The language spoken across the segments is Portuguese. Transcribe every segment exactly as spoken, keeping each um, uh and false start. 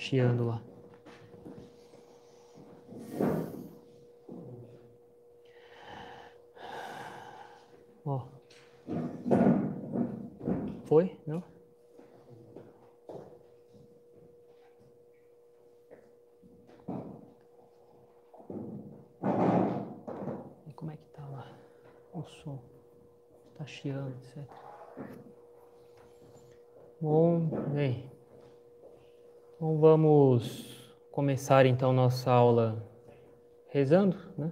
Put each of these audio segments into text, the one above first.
chiando lá. Ó. Foi? Não? E como é que tá lá? O som. Tá chiando, etcétera. Bom, bem. Então vamos começar então nossa aula rezando, né?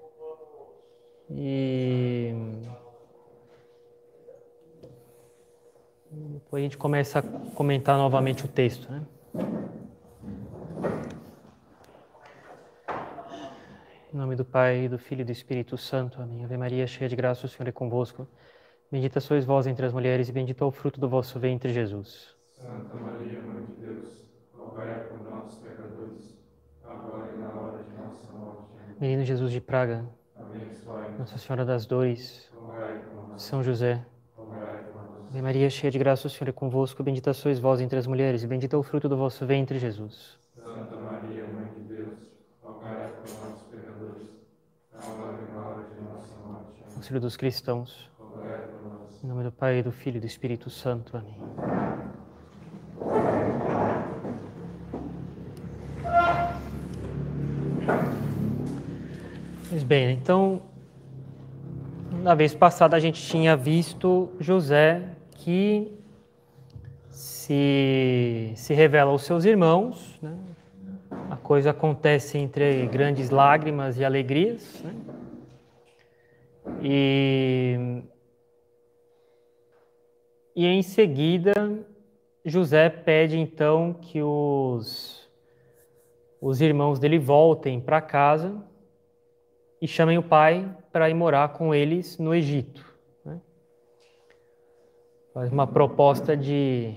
E depois a gente começa a comentar novamente o texto, né? Em nome do Pai, do Filho e do Espírito Santo. Amém. Ave Maria, cheia de graça, o Senhor é convosco. Bendita sois vós entre as mulheres e bendito é o fruto do vosso ventre, Jesus. Santa Maria, Mãe de Deus, rogai por nós, pecadores, agora e na hora de nossa morte. Amém. Menino Jesus de Praga, Abençoai-nos, Nossa Senhora das Dores, rogai por nós, São José. rogai por nós. Ave Maria, cheia de graça, o Senhor é convosco. Bendita sois vós entre as mulheres e bendito é o fruto do vosso ventre, Jesus. Santa Maria, Mãe de Deus, rogai por nós, pecadores, agora e na hora de nossa morte. Amém. Auxílio dos cristãos. Rogai por nós. Em nome do Pai, do Filho e do Espírito Santo. Amém. Pois bem, então, na vez passada a gente tinha visto José que se, se revela aos seus irmãos, né? A coisa acontece entre grandes lágrimas e alegrias, né? E, e em seguida, José pede então que os, os irmãos dele voltem para casa e chamem o pai para ir morar com eles no Egito, né? Faz uma proposta de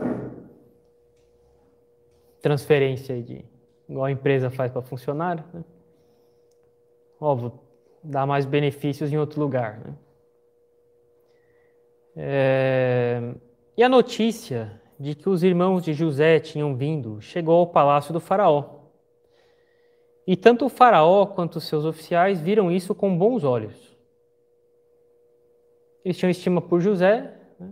transferência, de, igual a empresa faz para funcionário, né? Óbvio, dá mais benefícios em outro lugar, né? É... E a notícia de que os irmãos de José tinham vindo chegou ao palácio do faraó. E tanto o faraó quanto os seus oficiais viram isso com bons olhos. Eles tinham estima por José, né?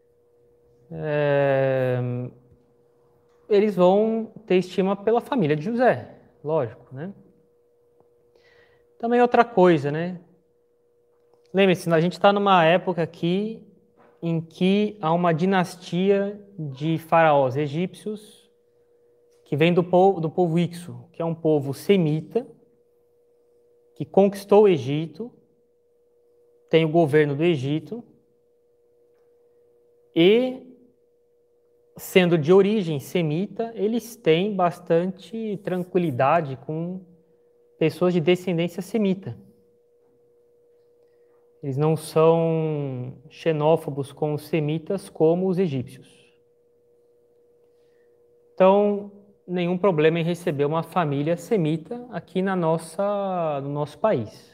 É... Eles vão ter estima pela família de José, lógico, né? Também outra coisa, né? Lembre-se, a gente está numa época aqui em que há uma dinastia de faraós egípcios que vem do povo, do povo Ixo, que é um povo semita, que conquistou o Egito, tem o governo do Egito, e, sendo de origem semita, eles têm bastante tranquilidade com pessoas de descendência semita. Eles não são xenófobos com os semitas como os egípcios. Então, nenhum problema em receber uma família semita aqui na nossa, no nosso país.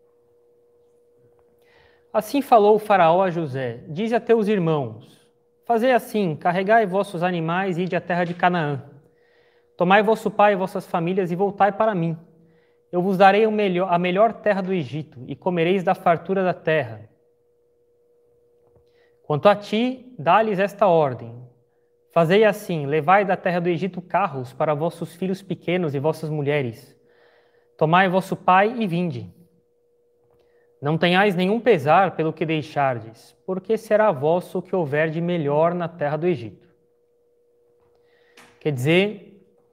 Assim falou o faraó a José: dize a teus irmãos, fazei assim, carregai vossos animais e ide à terra de Canaã. Tomai vosso pai e vossas famílias e voltai para mim. Eu vos darei o melhor, a melhor terra do Egito, e comereis da fartura da terra. Quanto a ti, dá-lhes esta ordem: fazei assim, levai da terra do Egito carros para vossos filhos pequenos e vossas mulheres. Tomai vosso pai e vinde. Não tenhais nenhum pesar pelo que deixardes, porque será vosso o que houver de melhor na terra do Egito. Quer dizer,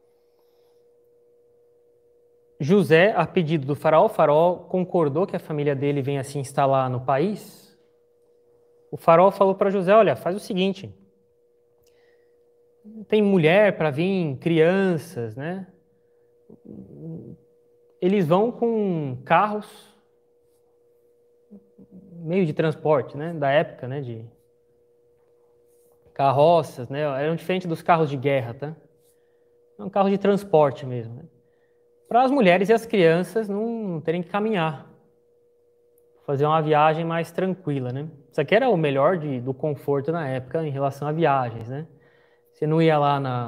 José, a pedido do faraó, o faraó concordou que a família dele venha se instalar no país. O faraó falou para José: olha, faz o seguinte, tem mulher para vir, crianças, né? Eles vão com carros, meio de transporte, né? Da época, né? De carroças, né? Eram diferentes dos carros de guerra, tá? É um carro de transporte mesmo, né? Para as mulheres e as crianças não terem que caminhar, fazer uma viagem mais tranquila, né? Isso aqui era o melhor de, do conforto na época em relação a viagens, né? Você não ia lá na,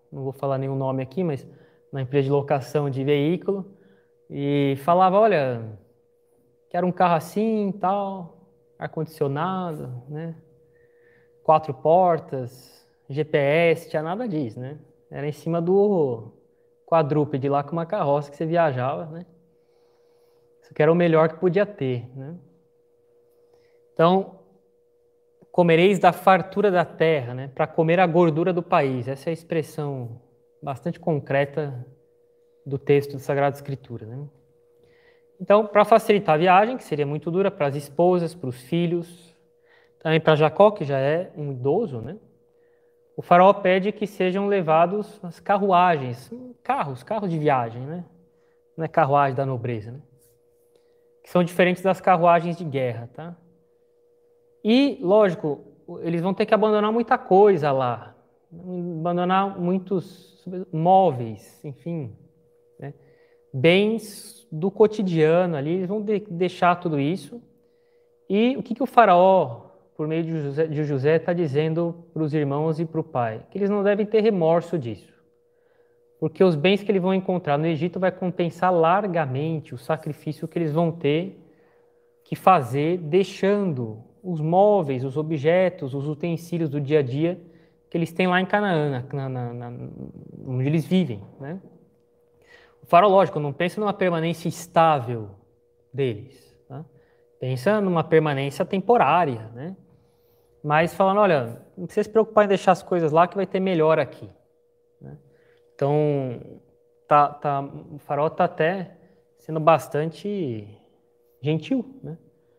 não vou falar nenhum nome aqui, mas na empresa de locação de veículo, e falava, olha, quero um carro assim, tal, ar-condicionado, né? Quatro portas, G P S, tinha nada disso, né? Era em cima do quadrúpede lá com uma carroça que você viajava, né? Isso que era o melhor que podia ter, né? Então, comereis da fartura da terra, né? Para comer a gordura do país. Essa é a expressão bastante concreta do texto da Sagrada Escritura, né? Então, para facilitar a viagem, que seria muito dura para as esposas, para os filhos, também para Jacó, que já é um idoso, né? O faraó pede que sejam levados as carruagens, carros, carros de viagem, né? Não é carruagem da nobreza, né? Que são diferentes das carruagens de guerra, tá? E, lógico, eles vão ter que abandonar muita coisa lá, abandonar muitos móveis, enfim, né? Bens do cotidiano ali, eles vão de deixar tudo isso. E o que, que o faraó, por meio de José, de José, está dizendo para os irmãos e para o pai? Que eles não devem ter remorso disso. Porque os bens que eles vão encontrar no Egito vai compensar largamente o sacrifício que eles vão ter que fazer, deixando os móveis, os objetos, os utensílios do dia a dia que eles têm lá em Canaã, na, na, na, onde eles vivem, né? O faraó, lógico, não pensa numa permanência estável deles, tá? Pensa numa permanência temporária, né? Mas falando, olha, não precisa se preocupar em deixar as coisas lá que vai ter melhor aqui, né? Então, tá, tá, o faraó está até sendo bastante gentil, né?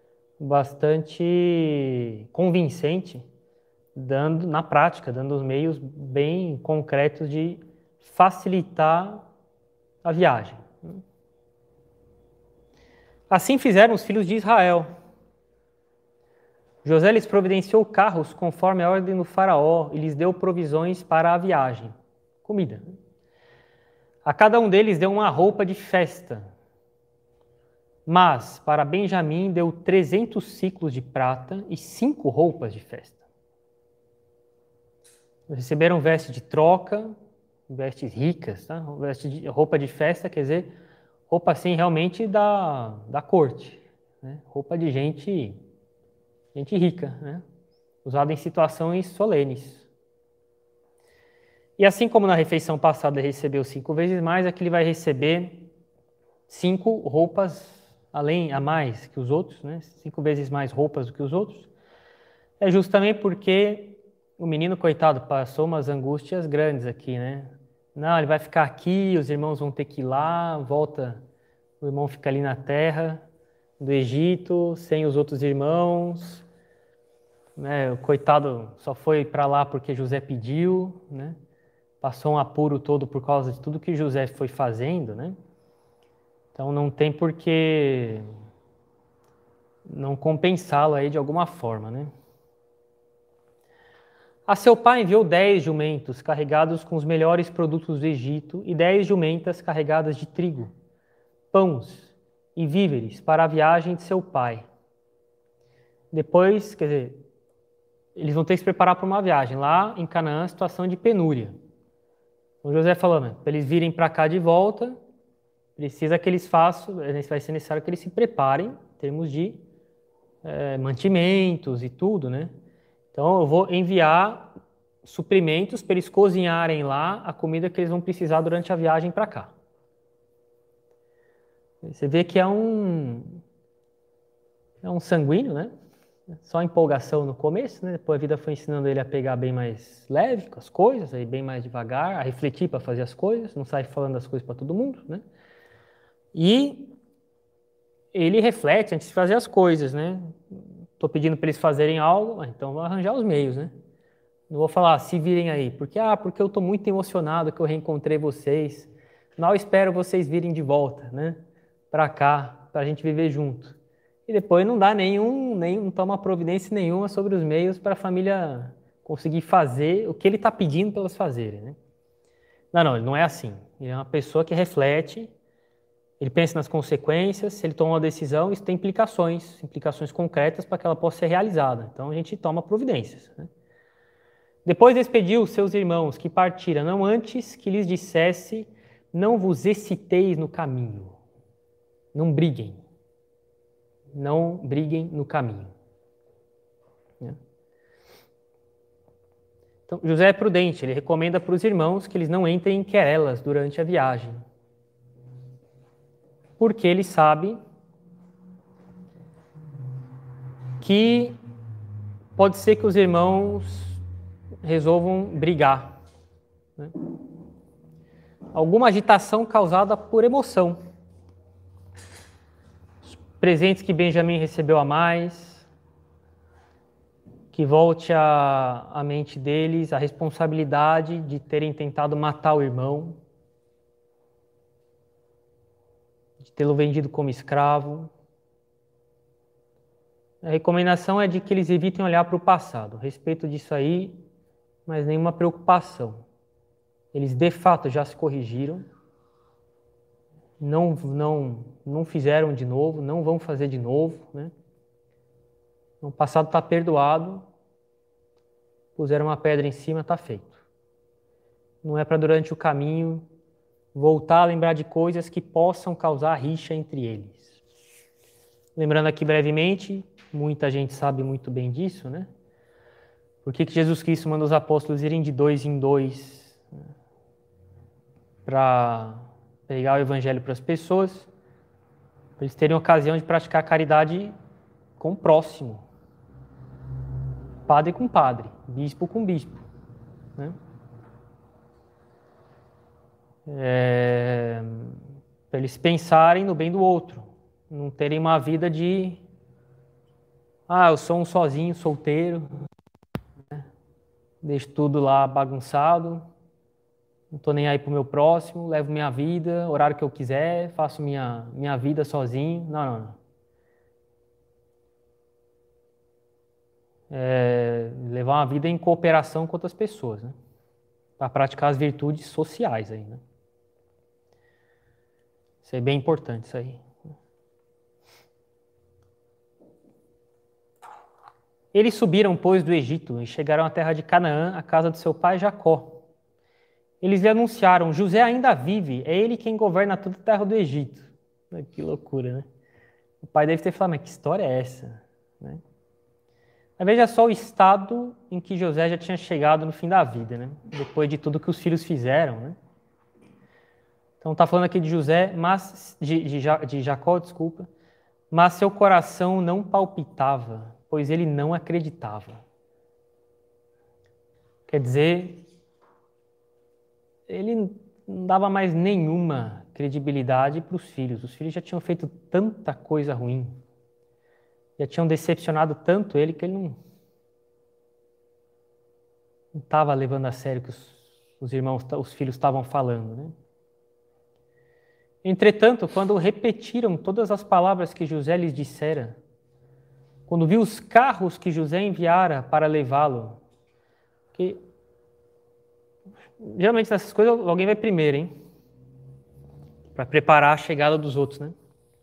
Bastante convincente, dando na prática, dando os meios bem concretos de facilitar a viagem. Assim fizeram os filhos de Israel. José lhes providenciou carros conforme a ordem do faraó e lhes deu provisões para a viagem, comida. A cada um deles deu uma roupa de festa. Mas para Benjamim deu trezentos ciclos de prata e cinco roupas de festa. Receberam vestes de troca, vestes ricas, tá? Veste de, roupa de festa, quer dizer, roupa assim realmente da, da corte, né? Roupa de gente, gente rica, né? Usada em situações solenes. E assim como na refeição passada ele recebeu cinco vezes mais, aqui ele vai receber cinco roupas além, a mais que os outros, né? Cinco vezes mais roupas do que os outros. É justamente porque o menino, coitado, passou umas angústias grandes aqui, né? Não, ele vai ficar aqui, os irmãos vão ter que ir lá, volta, o irmão fica ali na terra do Egito, sem os outros irmãos, né? O coitado só foi para lá porque José pediu, né? Passou um apuro todo por causa de tudo que José foi fazendo, né? Então não tem por que não compensá-lo aí de alguma forma, né? A seu pai enviou dez jumentos carregados com os melhores produtos do Egito e dez jumentas carregadas de trigo, pães e víveres para a viagem de seu pai. Depois, quer dizer, eles vão ter que se preparar para uma viagem. Lá em Canaã, situação de penúria. O José falou, né, para eles virem para cá de volta, precisa que eles façam, vai ser necessário que eles se preparem em termos de é, mantimentos e tudo, né? Então eu vou enviar suprimentos para eles cozinharem lá a comida que eles vão precisar durante a viagem para cá. Você vê que é um é um sanguíneo, né? Só empolgação no começo, né? Depois a vida foi ensinando ele a pegar bem mais leve com as coisas, aí bem mais devagar, a refletir para fazer as coisas, não sai falando as coisas para todo mundo, né? E ele reflete antes de fazer as coisas, né? Estou pedindo para eles fazerem algo, então vou arranjar os meios, né? Não vou falar, se virem aí, porque, ah, porque eu estou muito emocionado que eu reencontrei vocês. Mal espero vocês virem de volta, né? Para cá, para a gente viver junto. E depois não dá nenhum, nenhum, não toma providência nenhuma sobre os meios para a família conseguir fazer o que ele está pedindo para elas fazerem, né? Não, não, ele não é assim. Ele é uma pessoa que reflete, ele pensa nas consequências, se ele toma uma decisão, isso tem implicações, implicações concretas para que ela possa ser realizada. Então a gente toma providências, né? Depois despediu seus irmãos que partiram, não antes que lhes dissesse: não vos exciteis no caminho. Não briguem. Não briguem no caminho. Então, José é prudente, ele recomenda para os irmãos que eles não entrem em querelas durante a viagem. Porque ele sabe que pode ser que os irmãos resolvam brigar. Né? Alguma agitação causada por emoção. Os presentes que Benjamim recebeu a mais, que volte à, à mente deles a responsabilidade de terem tentado matar o irmão, de tê-lo vendido como escravo. A recomendação é de que eles evitem olhar para o passado. A respeito disso aí, mas nenhuma preocupação. Eles de fato já se corrigiram, não, não, não fizeram de novo, não vão fazer de novo, né? O passado está perdoado, puseram uma pedra em cima, está feito. Não é para durante o caminho voltar a lembrar de coisas que possam causar rixa entre eles. Lembrando aqui brevemente, muita gente sabe muito bem disso, né? Por que que Jesus Cristo manda os apóstolos irem de dois em dois, né, para pregar o evangelho para as pessoas, para eles terem ocasião de praticar caridade com o próximo. Padre com padre, bispo com bispo. Né? É, para eles pensarem no bem do outro, não terem uma vida de ah, eu sou um sozinho, solteiro, né? Deixo tudo lá bagunçado, não estou nem aí para o meu próximo, levo minha vida, horário que eu quiser, faço minha, minha vida sozinho. Não, não, não. É, levar uma vida em cooperação com outras pessoas, né? Para praticar as virtudes sociais aí, né? Isso é bem importante, isso aí. Eles subiram, pois, do Egito e chegaram à terra de Canaã, à casa do seu pai Jacó. Eles lhe anunciaram: José ainda vive, é ele quem governa toda a terra do Egito. Que loucura, né? O pai deve ter falado: mas que história é essa? Né? Mas veja só o estado em que José já tinha chegado no fim da vida, né? Depois de tudo que os filhos fizeram, né? Então está falando aqui de José, mas de, de, de Jacó, desculpa, mas seu coração não palpitava, pois ele não acreditava. Quer dizer, ele não dava mais nenhuma credibilidade para os filhos. Os filhos já tinham feito tanta coisa ruim, já tinham decepcionado tanto ele que ele não não estava levando a sério o que os, os irmãos, os filhos estavam falando, né? Entretanto, quando repetiram todas as palavras que José lhes dissera, quando viu os carros que José enviara para levá-lo, que geralmente nessas coisas alguém vai primeiro, hein? Para preparar a chegada dos outros, né?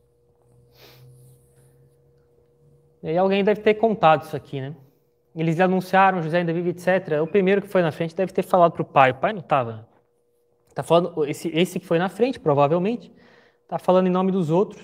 E aí alguém deve ter contado isso aqui, né? Eles anunciaram, José ainda vive, etcétera. O primeiro que foi na frente deve ter falado para o pai. O pai não estava. Tá falando, esse, esse que foi na frente, provavelmente, está falando em nome dos outros.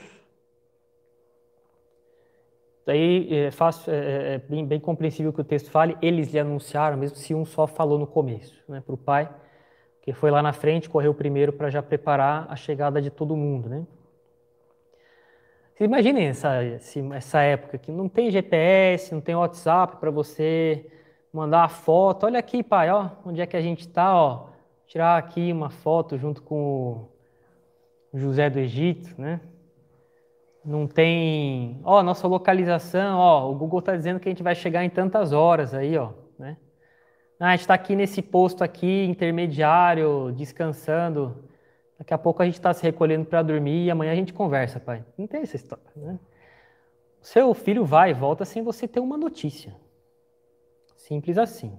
Daí é, fácil, é, é bem, bem compreensível que o texto fale, eles lhe anunciaram, mesmo se um só falou no começo, né, para o pai, que foi lá na frente, correu primeiro para já preparar a chegada de todo mundo. Né? Vocês imaginem essa, essa época que não tem G P S, não tem WhatsApp para você mandar a foto. Olha aqui, pai, ó, onde é que a gente está, ó. Tirar aqui uma foto junto com o José do Egito, né? Não tem, ó, nossa localização, ó, o Google está dizendo que a gente vai chegar em tantas horas aí, ó, né? Ah, a gente está aqui nesse posto aqui, intermediário, descansando. Daqui a pouco a gente está se recolhendo para dormir e amanhã a gente conversa, pai. Não tem essa história, né? O seu filho vai e volta sem você ter uma notícia. Simples assim.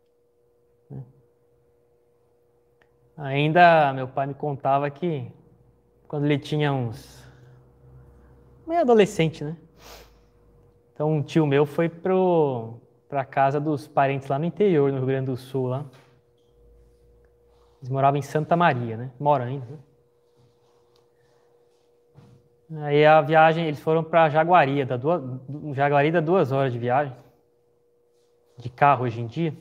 Ainda meu pai me contava que quando ele tinha uns... meio adolescente, né? Então um tio meu foi pro... para a casa dos parentes lá no interior, no Rio Grande do Sul. Lá. Eles moravam em Santa Maria, né? Moram ainda. Né? Aí a viagem, eles foram para Jaguari, dá duas, Jaguari dá duas horas de viagem, de carro hoje em dia.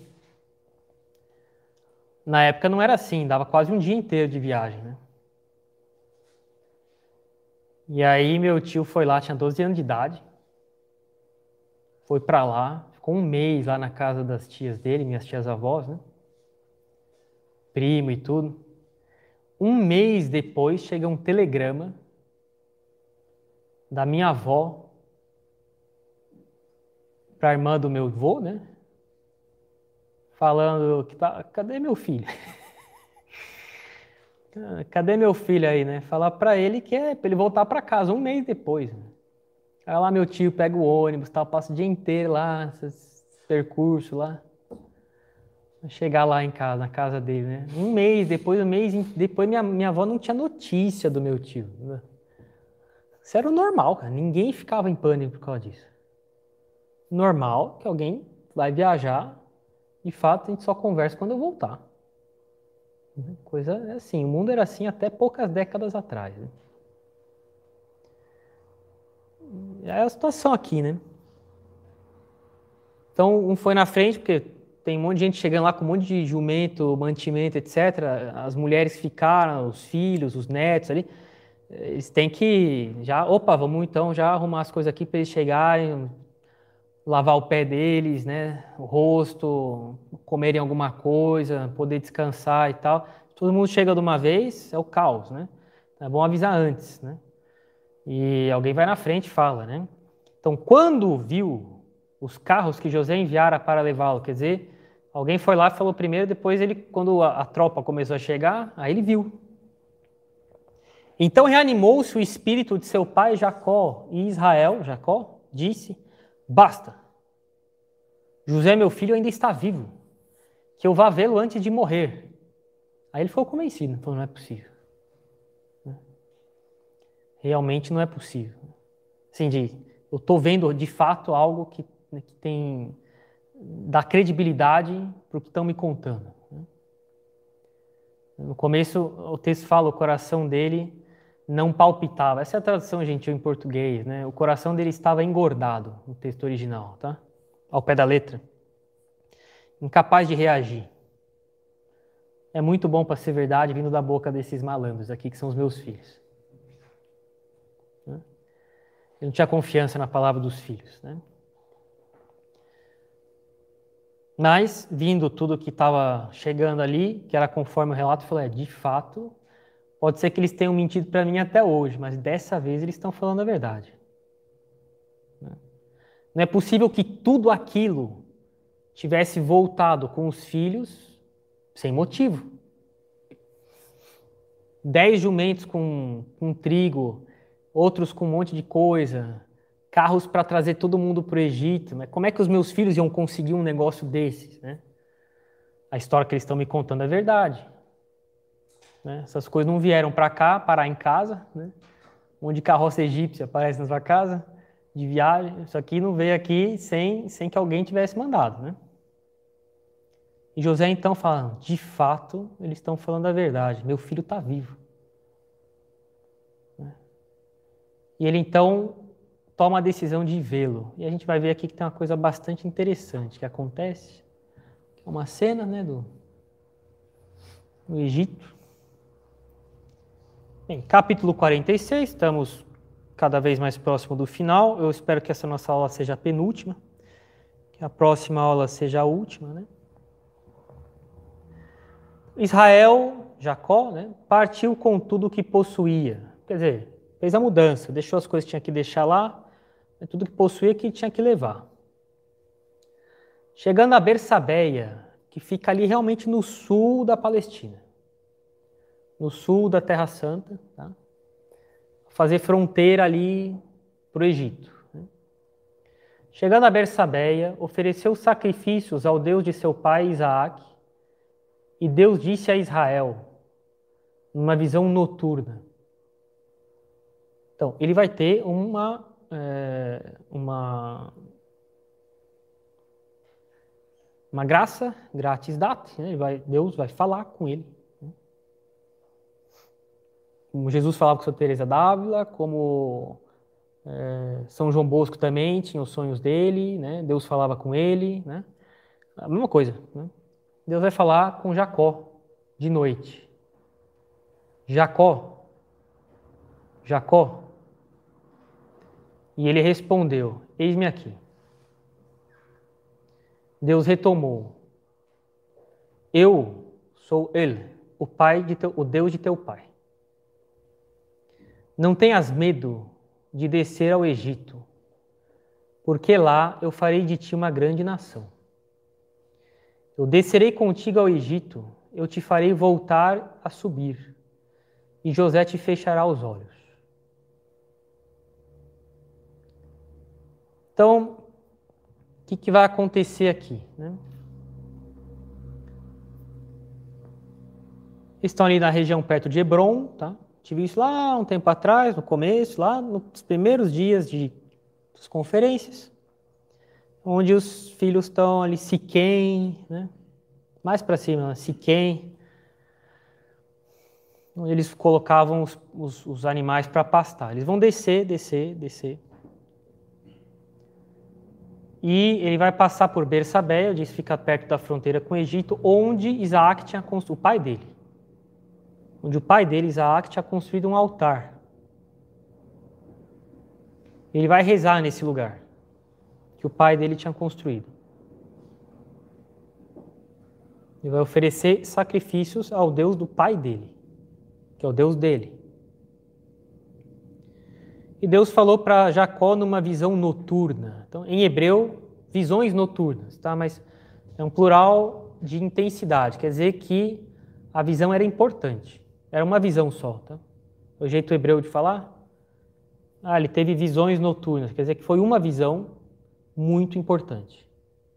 Na época não era assim, dava quase um dia inteiro de viagem, né? E aí meu tio foi lá, tinha doze anos de idade, foi para lá, ficou um mês lá na casa das tias dele, minhas tias avós, né? Primo e tudo. Um mês depois chega um telegrama da minha avó para a irmã do meu avô, né? Falando que tá, cadê meu filho? Cadê meu filho aí, né? Falar para ele que é para ele voltar para casa um mês depois. Né? Aí lá meu tio pega o ônibus, tal, passa o dia inteiro lá, esses percursos lá. Chegar lá em casa, na casa dele, né? Um mês depois, um mês depois, minha, minha avó não tinha notícia do meu tio. Né? Isso era o normal, cara. Ninguém ficava em pânico por causa disso. Normal que alguém vai viajar, de fato a gente só conversa quando eu voltar. Coisa assim, o mundo era assim até poucas décadas atrás. Né? É a situação aqui, né? Então, um foi na frente, porque tem um monte de gente chegando lá com um monte de jumento, mantimento, etcétera. As mulheres ficaram, os filhos, os netos ali. Eles têm que já, opa, vamos então já arrumar as coisas aqui para eles chegarem, lavar o pé deles, né? O rosto, comerem alguma coisa, poder descansar e tal. Todo mundo chega de uma vez, é o caos, né? É bom avisar antes, né? E alguém vai na frente e fala, né? Então, quando viu os carros que José enviara para levá-lo, quer dizer, alguém foi lá e falou primeiro, depois ele, quando a, a tropa começou a chegar, aí ele viu. Então reanimou-se o espírito de seu pai Jacó e Israel, Jacó, disse, basta, José meu filho ainda está vivo, que eu vá vê-lo antes de morrer. Aí ele ficou convencido, falou, não é possível. Realmente não é possível. Assim, de, eu estou vendo de fato algo que, né, que tem, dá credibilidade para o que estão me contando. No começo o texto fala, o coração dele não palpitava. Essa é a tradução gentil em português, né? O coração dele estava engordado, no texto original, tá? Ao pé da letra. Incapaz de reagir. É muito bom para ser verdade vindo da boca desses malandros aqui, que são os meus filhos. Ele não tinha confiança na palavra dos filhos, né? Mas, vindo tudo que estava chegando ali, que era conforme o relato, eu falei, é, de fato, pode ser que eles tenham mentido para mim até hoje, mas dessa vez eles estão falando a verdade. Não é possível que tudo aquilo tivesse voltado com os filhos sem motivo. Dez jumentos com, com trigo, outros com um monte de coisa, carros para trazer todo mundo para o Egito. Né? Como é que os meus filhos iam conseguir um negócio desses? Né? A história que eles estão me contando é verdade. Né? Essas coisas não vieram para cá, parar em casa. Né? Um monte de carroça egípcia aparece na sua casa, de viagem. Isso aqui não veio aqui sem, sem que alguém tivesse mandado. Né? E José então fala, de fato, eles estão falando a verdade. Meu filho está vivo. Né? E ele então toma a decisão de vê-lo. E a gente vai ver aqui que tem uma coisa bastante interessante que acontece. É uma cena, né, do, do Egito. Bem, capítulo quarenta e seis, estamos cada vez mais próximo do final. Eu espero que essa nossa aula seja a penúltima, que a próxima aula seja a última, né? Israel, Jacó, né, partiu com tudo o que possuía. Quer dizer, fez a mudança, deixou as coisas que tinha que deixar lá, tudo que possuía que tinha que levar. Chegando a Bersabeia, que fica ali realmente no sul da Palestina, no sul da Terra Santa, tá? Fazer fronteira ali para o Egito. Né? Chegando a Bersabeia, ofereceu sacrifícios ao Deus de seu pai Isaac, e Deus disse a Israel, numa visão noturna. Então, ele vai ter uma, é, uma, uma graça gratis date, né? Ele vai, Deus vai falar com ele. Como Jesus falava com Santa Teresa d'Ávila, como é, São João Bosco também tinha os sonhos dele, né? Deus falava com ele, né? A mesma coisa, né? Deus vai falar com Jacó de noite. Jacó, Jacó. E ele respondeu: eis-me aqui. Deus retomou: eu sou ele, o pai de teu, o Deus de teu pai. Não tenhas medo de descer ao Egito, porque lá eu farei de ti uma grande nação. Eu descerei contigo ao Egito, eu te farei voltar a subir, e José te fechará os olhos. Então, o que, que vai acontecer aqui, né? Eles estão ali na região perto de Hebron, tá? Tive isso lá um tempo atrás, no começo, lá nos primeiros dias de das conferências, onde os filhos estão ali, Siquém, né? Mais para cima, Siquém, onde eles colocavam os, os, os animais para pastar. Eles vão descer, descer, descer. E ele vai passar por Bersabé, onde fica perto da fronteira com o Egito, onde Isaac tinha construído, o pai dele, onde o pai dele, Isaac, tinha construído um altar. Ele vai rezar nesse lugar que o pai dele tinha construído. Ele vai oferecer sacrifícios ao Deus do pai dele, que é o Deus dele. E Deus falou para Jacó numa visão noturna. Então, em hebreu, visões noturnas, tá? Mas é um plural de intensidade, quer dizer que a visão era importante. Era uma visão só, tá? O jeito hebreu de falar. Ah, ele teve visões noturnas, quer dizer que foi uma visão muito importante.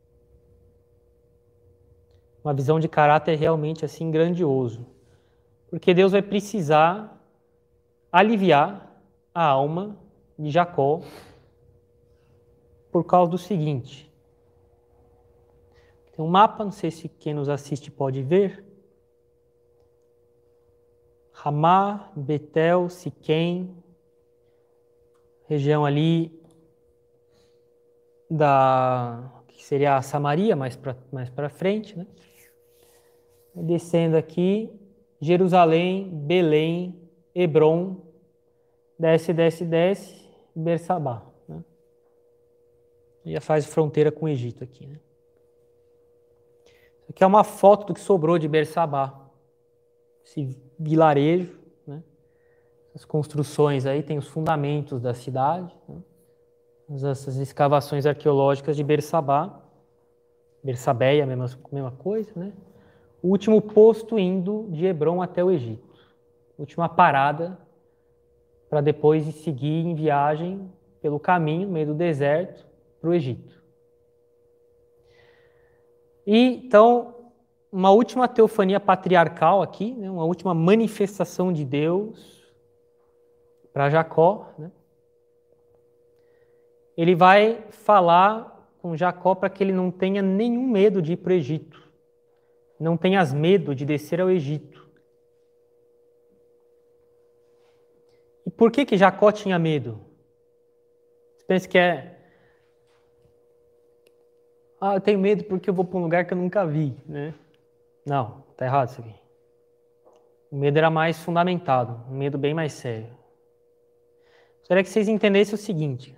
Uma visão de caráter realmente assim grandioso. Porque Deus vai precisar aliviar a alma de Jacó por causa do seguinte. Tem um mapa, não sei se quem nos assiste pode ver. Ramá, Betel, Siquém, região ali da que seria a Samaria, mais para mais para frente, né? Descendo aqui, Jerusalém, Belém, Hebron, desce, desce, desce, Bersabá, né? Já faz fronteira com o Egito aqui, né? Isso aqui é uma foto do que sobrou de Bersabá, esse vilarejo, né? As construções aí, tem os fundamentos da cidade, né? Essas escavações arqueológicas de Bersabá, Bersabéia, a mesma, mesma coisa, né? O último posto indo de Hebron até o Egito. Última parada para depois seguir em viagem pelo caminho, no meio do deserto, para o Egito. E, então, uma última teofania patriarcal aqui, né? Uma última manifestação de Deus para Jacó, né? Ele vai falar com Jacó para que ele não tenha nenhum medo de ir para o Egito. Não tenhas medo de descer ao Egito. E por que que Jacó tinha medo? Você pensa que é... Ah, eu tenho medo porque eu vou para um lugar que eu nunca vi, né? Não, tá errado isso aqui. O medo era mais fundamentado, um medo bem mais sério. Gostaria que vocês entendessem o seguinte.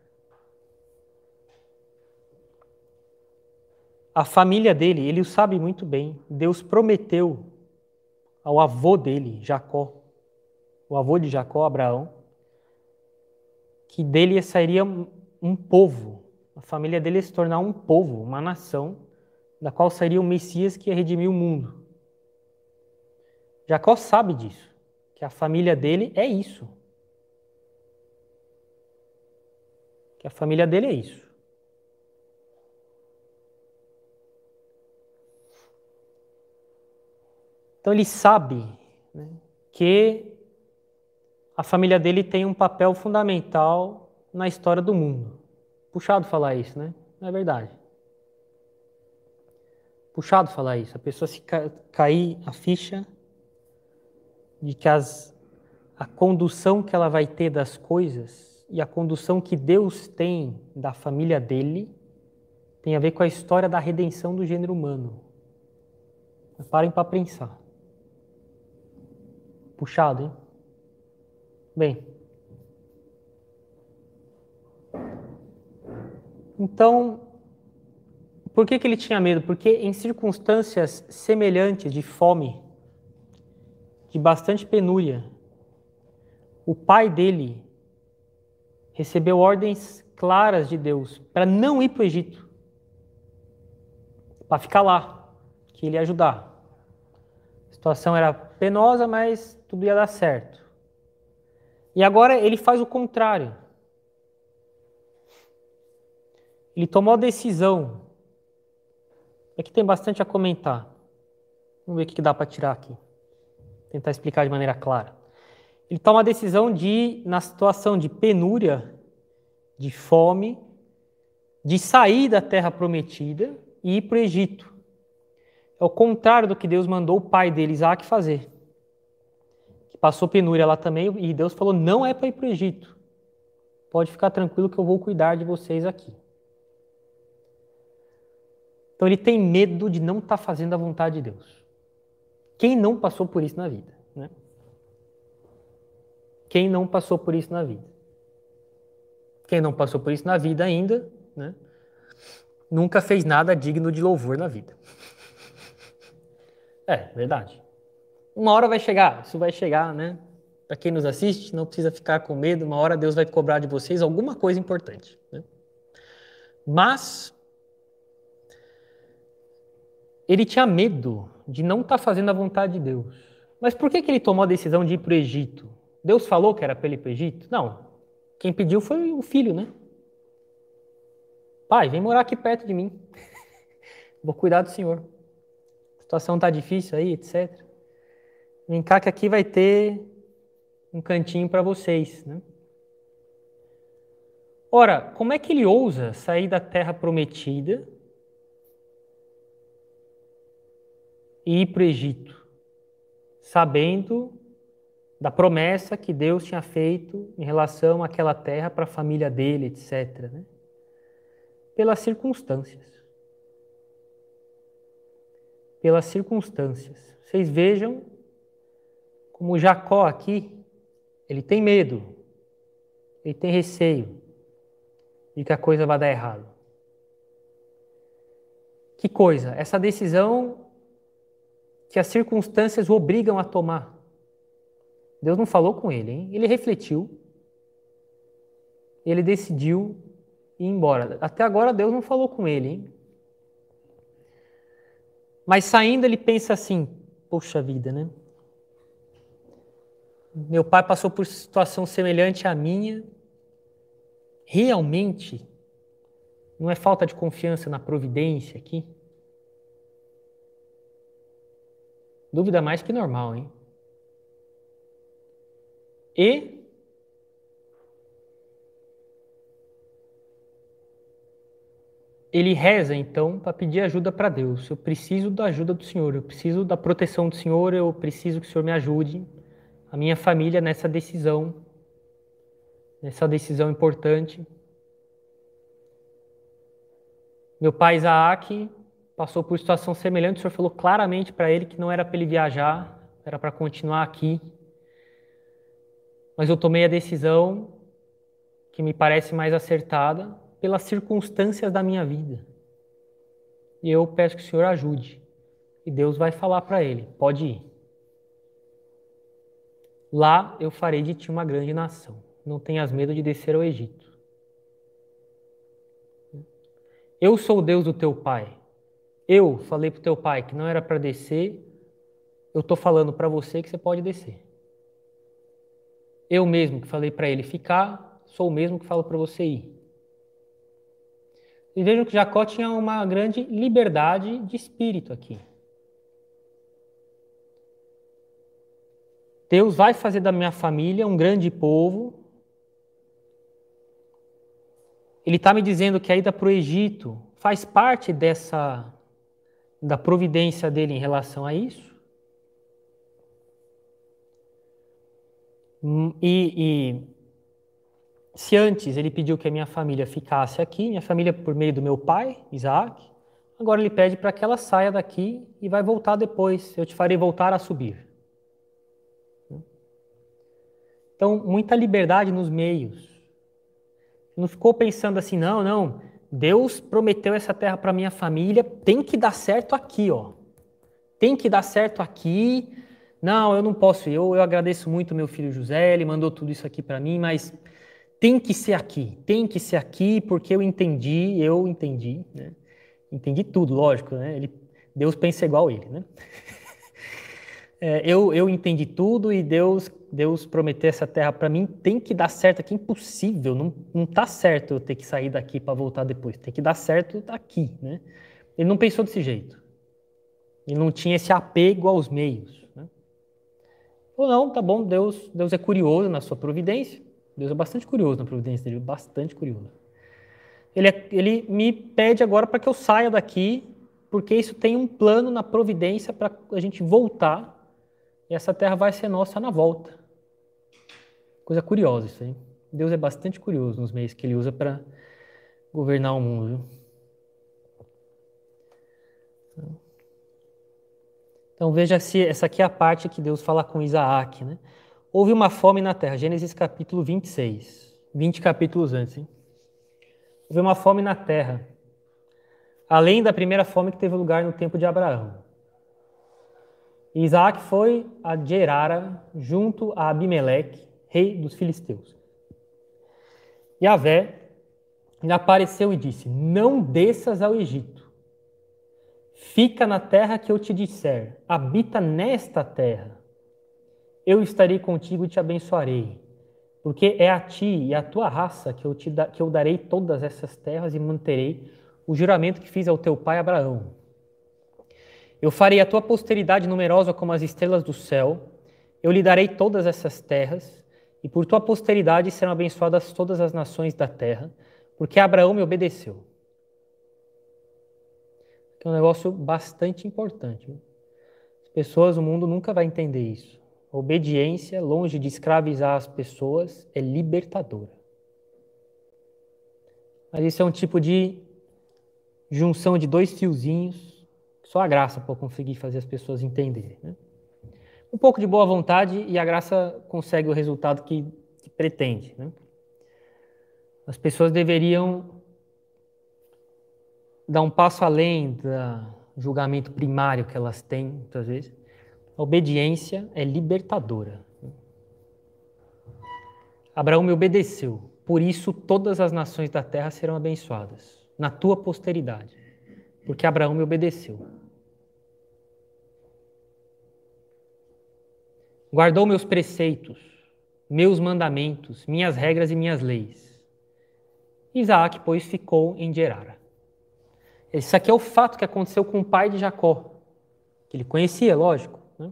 A família dele, ele o sabe muito bem. Deus prometeu ao avô dele, Jacó, o avô de Jacó, Abraão, que dele sairia um povo. A família dele ia se tornar um povo, uma nação, da qual sairia o Messias que ia redimir o mundo. Jacó sabe disso, que a família dele é isso. Que a família dele é isso. Então ele sabe, né, que a família dele tem um papel fundamental na história do mundo. Puxado falar isso, né? Não é verdade. puxado falar isso. A pessoa se ca cair a ficha de que as, a condução que ela vai ter das coisas e a condução que Deus tem da família dele tem a ver com a história da redenção do gênero humano. Mas parem para pensar. Puxado, hein? Bem. Então, por que que ele tinha medo? Porque em circunstâncias semelhantes de fome, de bastante penúria, o pai dele recebeu ordens claras de Deus para não ir para o Egito, para ficar lá, que ele ia ajudar. A situação era penosa, mas tudo ia dar certo. E agora ele faz o contrário. Ele tomou a decisão. Aqui tem bastante a comentar. Vamos ver o que dá para tirar aqui. Tentar explicar de maneira clara. Ele toma a decisão de, na situação de penúria, de fome, de sair da terra prometida e ir para o Egito. É o contrário do que Deus mandou o pai dele, Isaac, fazer. Que passou penúria lá também e Deus falou, não é para ir para o Egito. Pode ficar tranquilo que eu vou cuidar de vocês aqui. Então ele tem medo de não estar fazendo a vontade de Deus. Quem não passou por isso na vida? Né? Quem não passou por isso na vida? Quem não passou por isso na vida ainda, né? Nunca fez nada digno de louvor na vida. É, verdade. Uma hora vai chegar, isso vai chegar, né? Para quem nos assiste, não precisa ficar com medo, uma hora Deus vai cobrar de vocês alguma coisa importante. Né? Mas ele tinha medo de não estar fazendo a vontade de Deus. Mas por que que ele tomou a decisão de ir para o Egito? Deus falou que era para ele ir para o Egito? Não. Quem pediu foi o filho, né? Pai, vem morar aqui perto de mim. Vou cuidar do senhor. A situação está difícil aí, etcétera. Vem cá que aqui vai ter um cantinho para vocês, né? Ora, como é que ele ousa sair da terra prometida e ir para o Egito, sabendo da promessa que Deus tinha feito em relação àquela terra para a família dele, etcétera. Né? Pelas circunstâncias. Pelas circunstâncias. Vocês vejam como Jacó aqui, ele tem medo, ele tem receio de que a coisa vai dar errado. Que coisa? Essa decisão que as circunstâncias o obrigam a tomar. Deus não falou com ele, hein? Ele refletiu, ele decidiu ir embora. Até agora Deus não falou com ele, hein? Mas saindo ele pensa assim, poxa vida, né? Meu pai passou por situação semelhante à minha. Realmente não é falta de confiança na providência aqui? Dúvida mais que normal, hein? E ele reza, então, para pedir ajuda para Deus. Eu preciso da ajuda do Senhor, eu preciso da proteção do Senhor, eu preciso que o Senhor me ajude, a minha família nessa decisão, nessa decisão importante. Meu pai Isaac passou por situação semelhante, o Senhor falou claramente para ele que não era para ele viajar, era para continuar aqui. Mas eu tomei a decisão que me parece mais acertada pelas circunstâncias da minha vida. E eu peço que o Senhor ajude. E Deus vai falar para ele, pode ir. Lá eu farei de ti uma grande nação. Não tenhas medo de descer ao Egito. Eu sou o Deus do teu pai. Eu falei para o teu pai que não era para descer. Eu estou falando para você que você pode descer. Eu mesmo que falei para ele ficar, sou o mesmo que falo para você ir. E vejam que Jacó tinha uma grande liberdade de espírito aqui. Deus vai fazer da minha família um grande povo. Ele está me dizendo que a ida para o Egito faz parte dessa da providência dele em relação a isso. E, e se antes ele pediu que a minha família ficasse aqui, minha família por meio do meu pai, Isaac, agora ele pede para que ela saia daqui e vai voltar depois. Eu te farei voltar a subir. Então, muita liberdade nos meios. Não ficou pensando assim, não, não, Deus prometeu essa terra para minha família, tem que dar certo aqui, ó. Tem que dar certo aqui. Não, eu não posso. Eu, eu agradeço muito meu filho José, ele mandou tudo isso aqui para mim, mas tem que ser aqui. Tem que ser aqui porque eu entendi, eu entendi, né? Entendi tudo, lógico, né? Ele, Deus pensa igual a ele, né? É, eu, eu entendi tudo e Deus, Deus prometeu essa terra para mim, tem que dar certo aqui, impossível, não, não tá certo eu ter que sair daqui para voltar depois, tem que dar certo aqui, né? Ele não pensou desse jeito, ele não tinha esse apego aos meios, né? Ou não, tá bom, Deus, Deus é curioso na sua providência, Deus é bastante curioso na providência dele, bastante curioso. Ele, é, ele me pede agora para que eu saia daqui, porque isso tem um plano na providência para a gente voltar. E essa terra vai ser nossa na volta. Coisa curiosa isso aí. Deus é bastante curioso nos meios que ele usa para governar o mundo. Então veja se essa aqui é a parte que Deus fala com Isaac, né? Houve uma fome na terra. Gênesis capítulo vinte e seis. vinte capítulos antes, hein? Houve uma fome na terra. Além da primeira fome que teve lugar no tempo de Abraão. E Isaac foi a Gerara, junto a Abimeleque, rei dos filisteus. Yahvé lhe apareceu e disse, não desças ao Egito. Fica na terra que eu te disser, habita nesta terra. Eu estarei contigo e te abençoarei, porque é a ti e à tua raça que eu, te da, que eu darei todas essas terras e manterei o juramento que fiz ao teu pai Abraão. Eu farei a tua posteridade numerosa como as estrelas do céu, eu lhe darei todas essas terras, e por tua posteridade serão abençoadas todas as nações da terra, porque Abraão me obedeceu. É um negócio bastante importante. Viu? As pessoas, o mundo nunca vai entender isso. A obediência, longe de escravizar as pessoas, é libertadora. Mas isso é um tipo de junção de dois fiozinhos, só a graça para conseguir fazer as pessoas entenderem. Né? Um pouco de boa vontade e a graça consegue o resultado que, que pretende. Né? As pessoas deveriam dar um passo além do julgamento primário que elas têm, muitas vezes. A obediência é libertadora. Abraão me obedeceu, por isso todas as nações da terra serão abençoadas, na tua posteridade, porque Abraão me obedeceu. Guardou meus preceitos, meus mandamentos, minhas regras e minhas leis. Isaac, pois, ficou em Gerara. Isso aqui é o fato que aconteceu com o pai de Jacó, que ele conhecia, lógico. Né?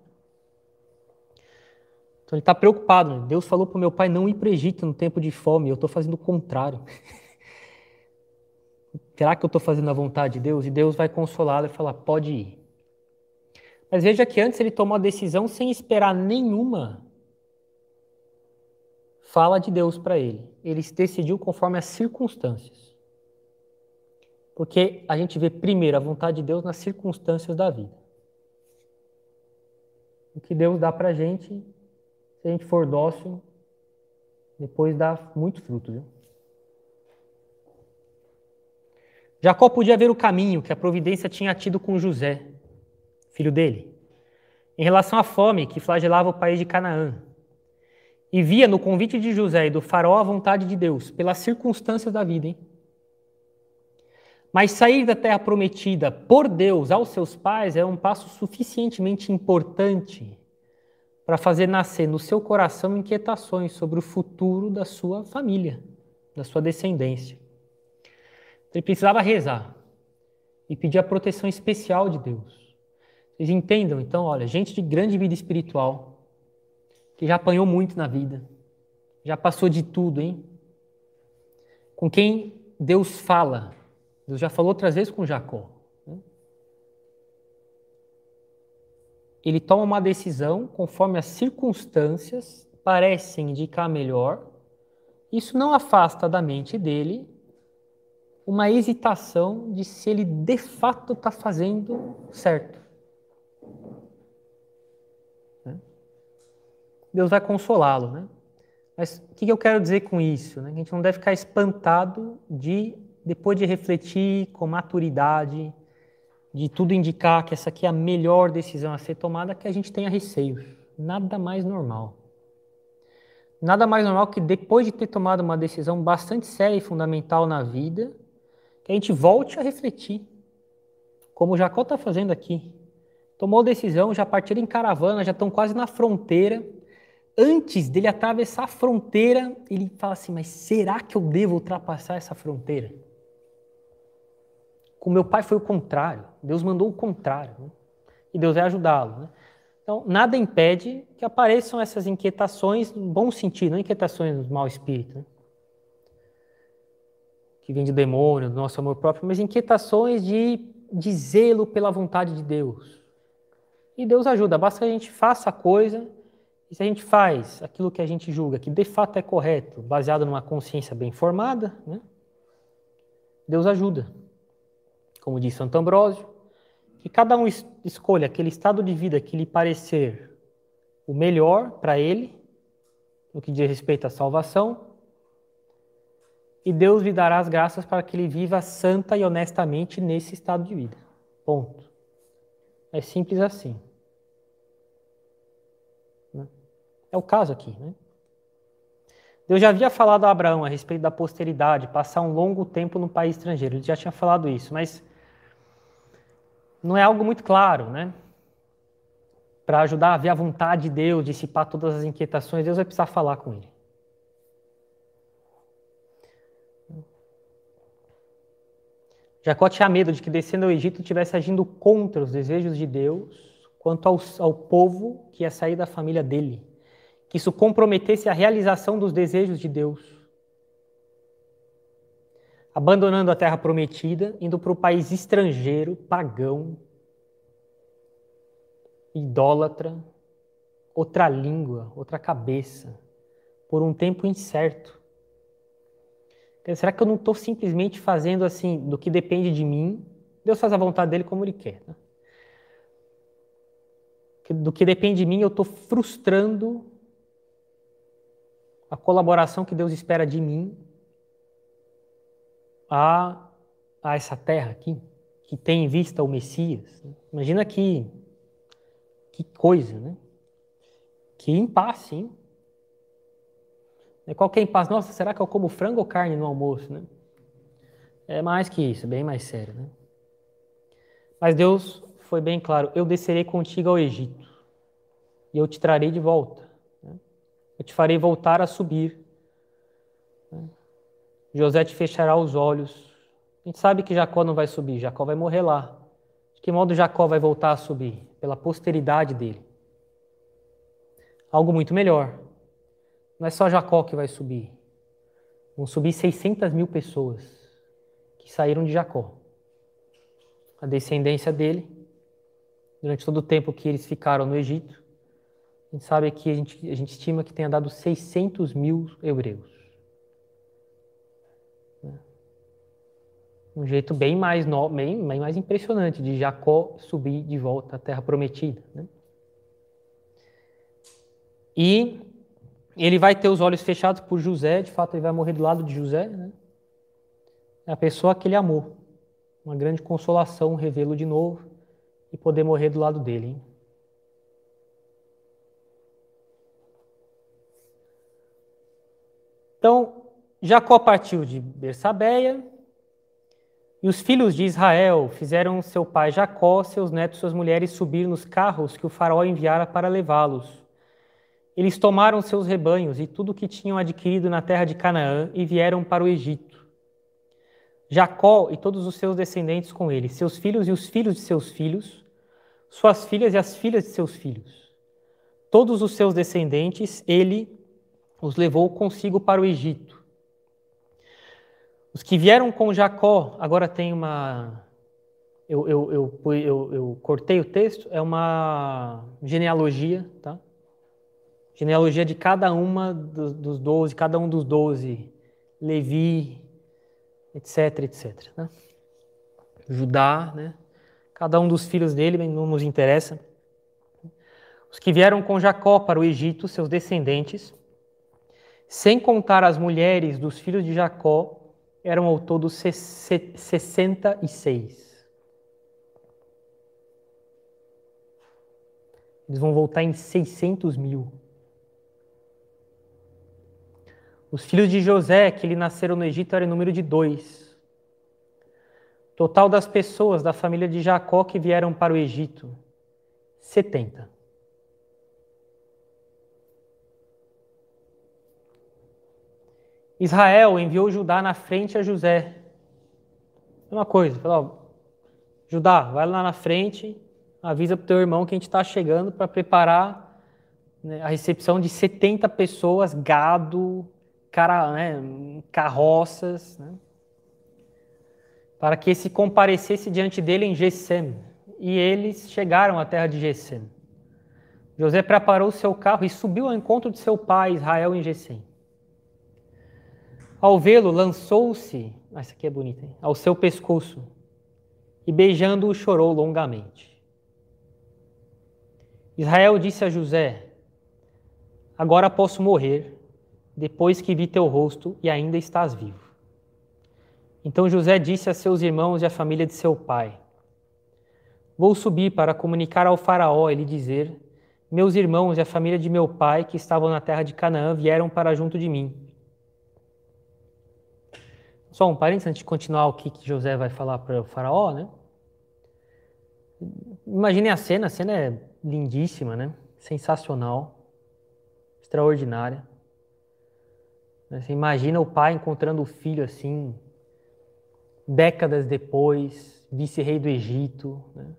Então ele está preocupado. Né? Deus falou para o meu pai não ir para o Egito no tempo de fome, eu estou fazendo o contrário. Será que eu estou fazendo a vontade de Deus? E Deus vai consolá-lo e falar, pode ir. Mas veja que antes ele tomou a decisão sem esperar nenhuma fala de Deus para ele. Ele se decidiu conforme as circunstâncias. Porque a gente vê primeiro a vontade de Deus nas circunstâncias da vida. O que Deus dá para a gente, se a gente for dócil, depois dá muito fruto. Viu? Jacó podia ver o caminho que a providência tinha tido com José, filho dele, em relação à fome que flagelava o país de Canaã. E via no convite de José e do faraó a vontade de Deus, pelas circunstâncias da vida. Hein? Mas sair da terra prometida por Deus aos seus pais é um passo suficientemente importante para fazer nascer no seu coração inquietações sobre o futuro da sua família, da sua descendência. Ele precisava rezar e pedir a proteção especial de Deus. Vocês entendam, então, olha, gente de grande vida espiritual, que já apanhou muito na vida, já passou de tudo, hein? Com quem Deus fala. Deus já falou outras vezes com Jacó. Né? ele toma uma decisão conforme as circunstâncias parecem indicar melhor. Isso não afasta da mente dele uma hesitação de se ele de fato está fazendo certo. Deus vai consolá-lo, né? Mas o que eu quero dizer com isso? Né? A gente não deve ficar espantado de, depois de refletir com maturidade, de tudo indicar que essa aqui é a melhor decisão a ser tomada, que a gente tenha receios. Nada mais normal. Nada mais normal que depois de ter tomado uma decisão bastante séria e fundamental na vida, que a gente volte a refletir, como o Jacó está fazendo aqui. Tomou decisão, já partiram em caravana, já estão quase na fronteira. Antes dele atravessar a fronteira, ele fala assim, mas será que eu devo ultrapassar essa fronteira? Com meu pai foi o contrário. Deus mandou o contrário. Né? E Deus vai ajudá-lo. Né? Então, nada impede que apareçam essas inquietações, no bom sentido, não inquietações do mau espírito, né? Que vem de demônio, do nosso amor próprio, mas inquietações de, de zelo pela vontade de Deus. E Deus ajuda, basta que a gente faça a coisa, e se a gente faz aquilo que a gente julga que de fato é correto, baseado numa consciência bem formada, né? Deus ajuda. Como diz Santo Ambrósio, que cada um es- escolha aquele estado de vida que lhe parecer o melhor para ele, no que diz respeito à salvação, e Deus lhe dará as graças para que ele viva santa e honestamente nesse estado de vida. Ponto. É simples assim. É o caso aqui, né? Deus já havia falado a Abraão a respeito da posteridade, passar um longo tempo no país estrangeiro. Ele já tinha falado isso, mas não é algo muito claro, né? Para ajudar a ver a vontade de Deus, dissipar todas as inquietações, Deus vai precisar falar com ele. Jacó tinha medo de que, descendo ao Egito, estivesse agindo contra os desejos de Deus quanto ao, ao povo que ia sair da família dele. Que isso comprometesse a realização dos desejos de Deus. Abandonando a terra prometida, indo para o país estrangeiro, pagão, idólatra, outra língua, outra cabeça, por um tempo incerto. Será que eu não estou simplesmente fazendo assim, do que depende de mim? Deus faz a vontade dele como ele quer. Né? Do que depende de mim, eu estou frustrando a colaboração que Deus espera de mim a, a essa terra aqui, que tem em vista o Messias. Imagina que, que coisa, né? Que impasse, hein? Qual que é impasse? Nossa, será que eu como frango ou carne no almoço, né? É mais que isso, bem mais sério, né? Mas Deus foi bem claro, eu descerei contigo ao Egito e eu te trarei de volta. Né? Eu te farei voltar a subir. Né? José te fechará os olhos. A gente sabe que Jacó não vai subir, Jacó vai morrer lá. De que modo Jacó vai voltar a subir? Pela posteridade dele. Algo muito melhor. Não é só Jacó que vai subir. Vão subir seiscentas mil pessoas que saíram de Jacó. A descendência dele, durante todo o tempo que eles ficaram no Egito, a gente sabe que a gente, a gente estima que tenha dado seiscentos mil hebreus. Um jeito bem mais, no, bem, bem mais impressionante de Jacó subir de volta à terra prometida. Né? E ele vai ter os olhos fechados por José, de fato ele vai morrer do lado de José, né? É a pessoa que ele amou. Uma grande consolação revê-lo de novo e poder morrer do lado dele. Hein? Então, Jacó partiu de Bersabeia e os filhos de Israel fizeram seu pai Jacó, seus netos e suas mulheres subir nos carros que o faraó enviara para levá-los. Eles tomaram seus rebanhos e tudo o que tinham adquirido na terra de Canaã e vieram para o Egito. Jacó e todos os seus descendentes com ele, seus filhos e os filhos de seus filhos, suas filhas e as filhas de seus filhos. Todos os seus descendentes, ele os levou consigo para o Egito. Os que vieram com Jacó agora têm uma, eu, eu, eu, eu, eu cortei o texto, é uma genealogia, tá? Genealogia de cada uma dos, dos doze, cada um dos doze, Levi, etc, etc. Né? Judá, né? Cada um dos filhos dele, não nos interessa. Os que vieram com Jacó para o Egito, seus descendentes, sem contar as mulheres dos filhos de Jacó, eram ao todo sessenta e seis. Eles vão voltar em seiscentos mil. Os filhos de José, que lhe nasceram no Egito, eram em número de dois. Total das pessoas da família de Jacó que vieram para o Egito, setenta. Israel enviou Judá na frente a José. Uma coisa, falou, Judá, vai lá na frente, avisa para o teu irmão que a gente está chegando para preparar, né, a recepção de setenta pessoas, gado, cara, né, carroças, né, para que se comparecesse diante dele em Gesem. E eles chegaram à terra de Gesem. José preparou o seu carro e subiu ao encontro de seu pai, Israel, em Gesem. Ao vê-lo, lançou-se, ah, essa aqui é bonita, hein? Ao seu pescoço e beijando-o chorou longamente. Israel disse a José, agora posso morrer, depois que vi teu rosto e ainda estás vivo. Então José disse a seus irmãos e à família de seu pai, vou subir para comunicar ao faraó e lhe dizer, meus irmãos e a família de meu pai que estavam na terra de Canaã vieram para junto de mim. Só um parênteses antes de continuar o que José vai falar para o faraó, né? Imaginem a cena, a cena é lindíssima, né? Sensacional, extraordinária. Você imagina o pai encontrando o filho assim, décadas depois, vice-rei do Egito, né?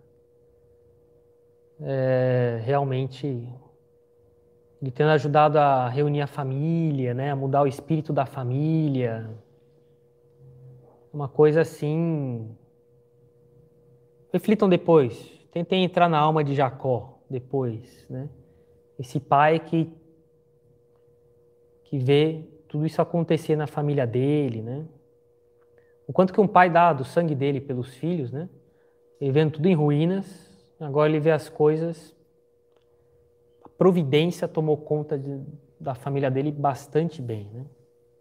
É, realmente, ele tendo ajudado a reunir a família, né? A mudar o espírito da família. Uma coisa assim. Reflitam depois, tentem entrar na alma de Jacó depois, né? Esse pai que, que vê tudo isso acontecer na família dele, né? O quanto que um pai dá do sangue dele pelos filhos, né? Ele vendo tudo em ruínas, agora ele vê as coisas, a providência tomou conta de, da família dele bastante bem, né?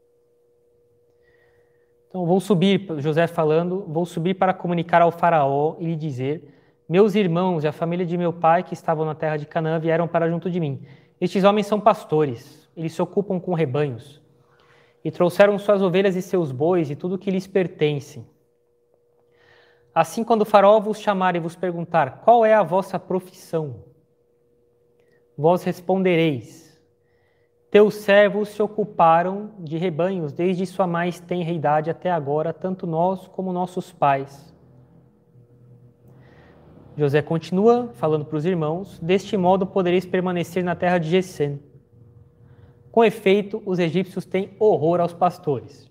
Então, vou subir, José falando, vou subir para comunicar ao faraó e lhe dizer, meus irmãos e a família de meu pai que estavam na terra de Canaã vieram para junto de mim. Estes homens são pastores, eles se ocupam com rebanhos e trouxeram suas ovelhas e seus bois e tudo o que lhes pertence. Assim, quando o faraó vos chamar e vos perguntar, qual é a vossa profissão? Vós respondereis, teus servos se ocuparam de rebanhos desde sua mais tenra idade até agora, tanto nós como nossos pais. José continua falando para os irmãos, deste modo podereis permanecer na terra de Gesem. Com efeito, os egípcios têm horror aos pastores.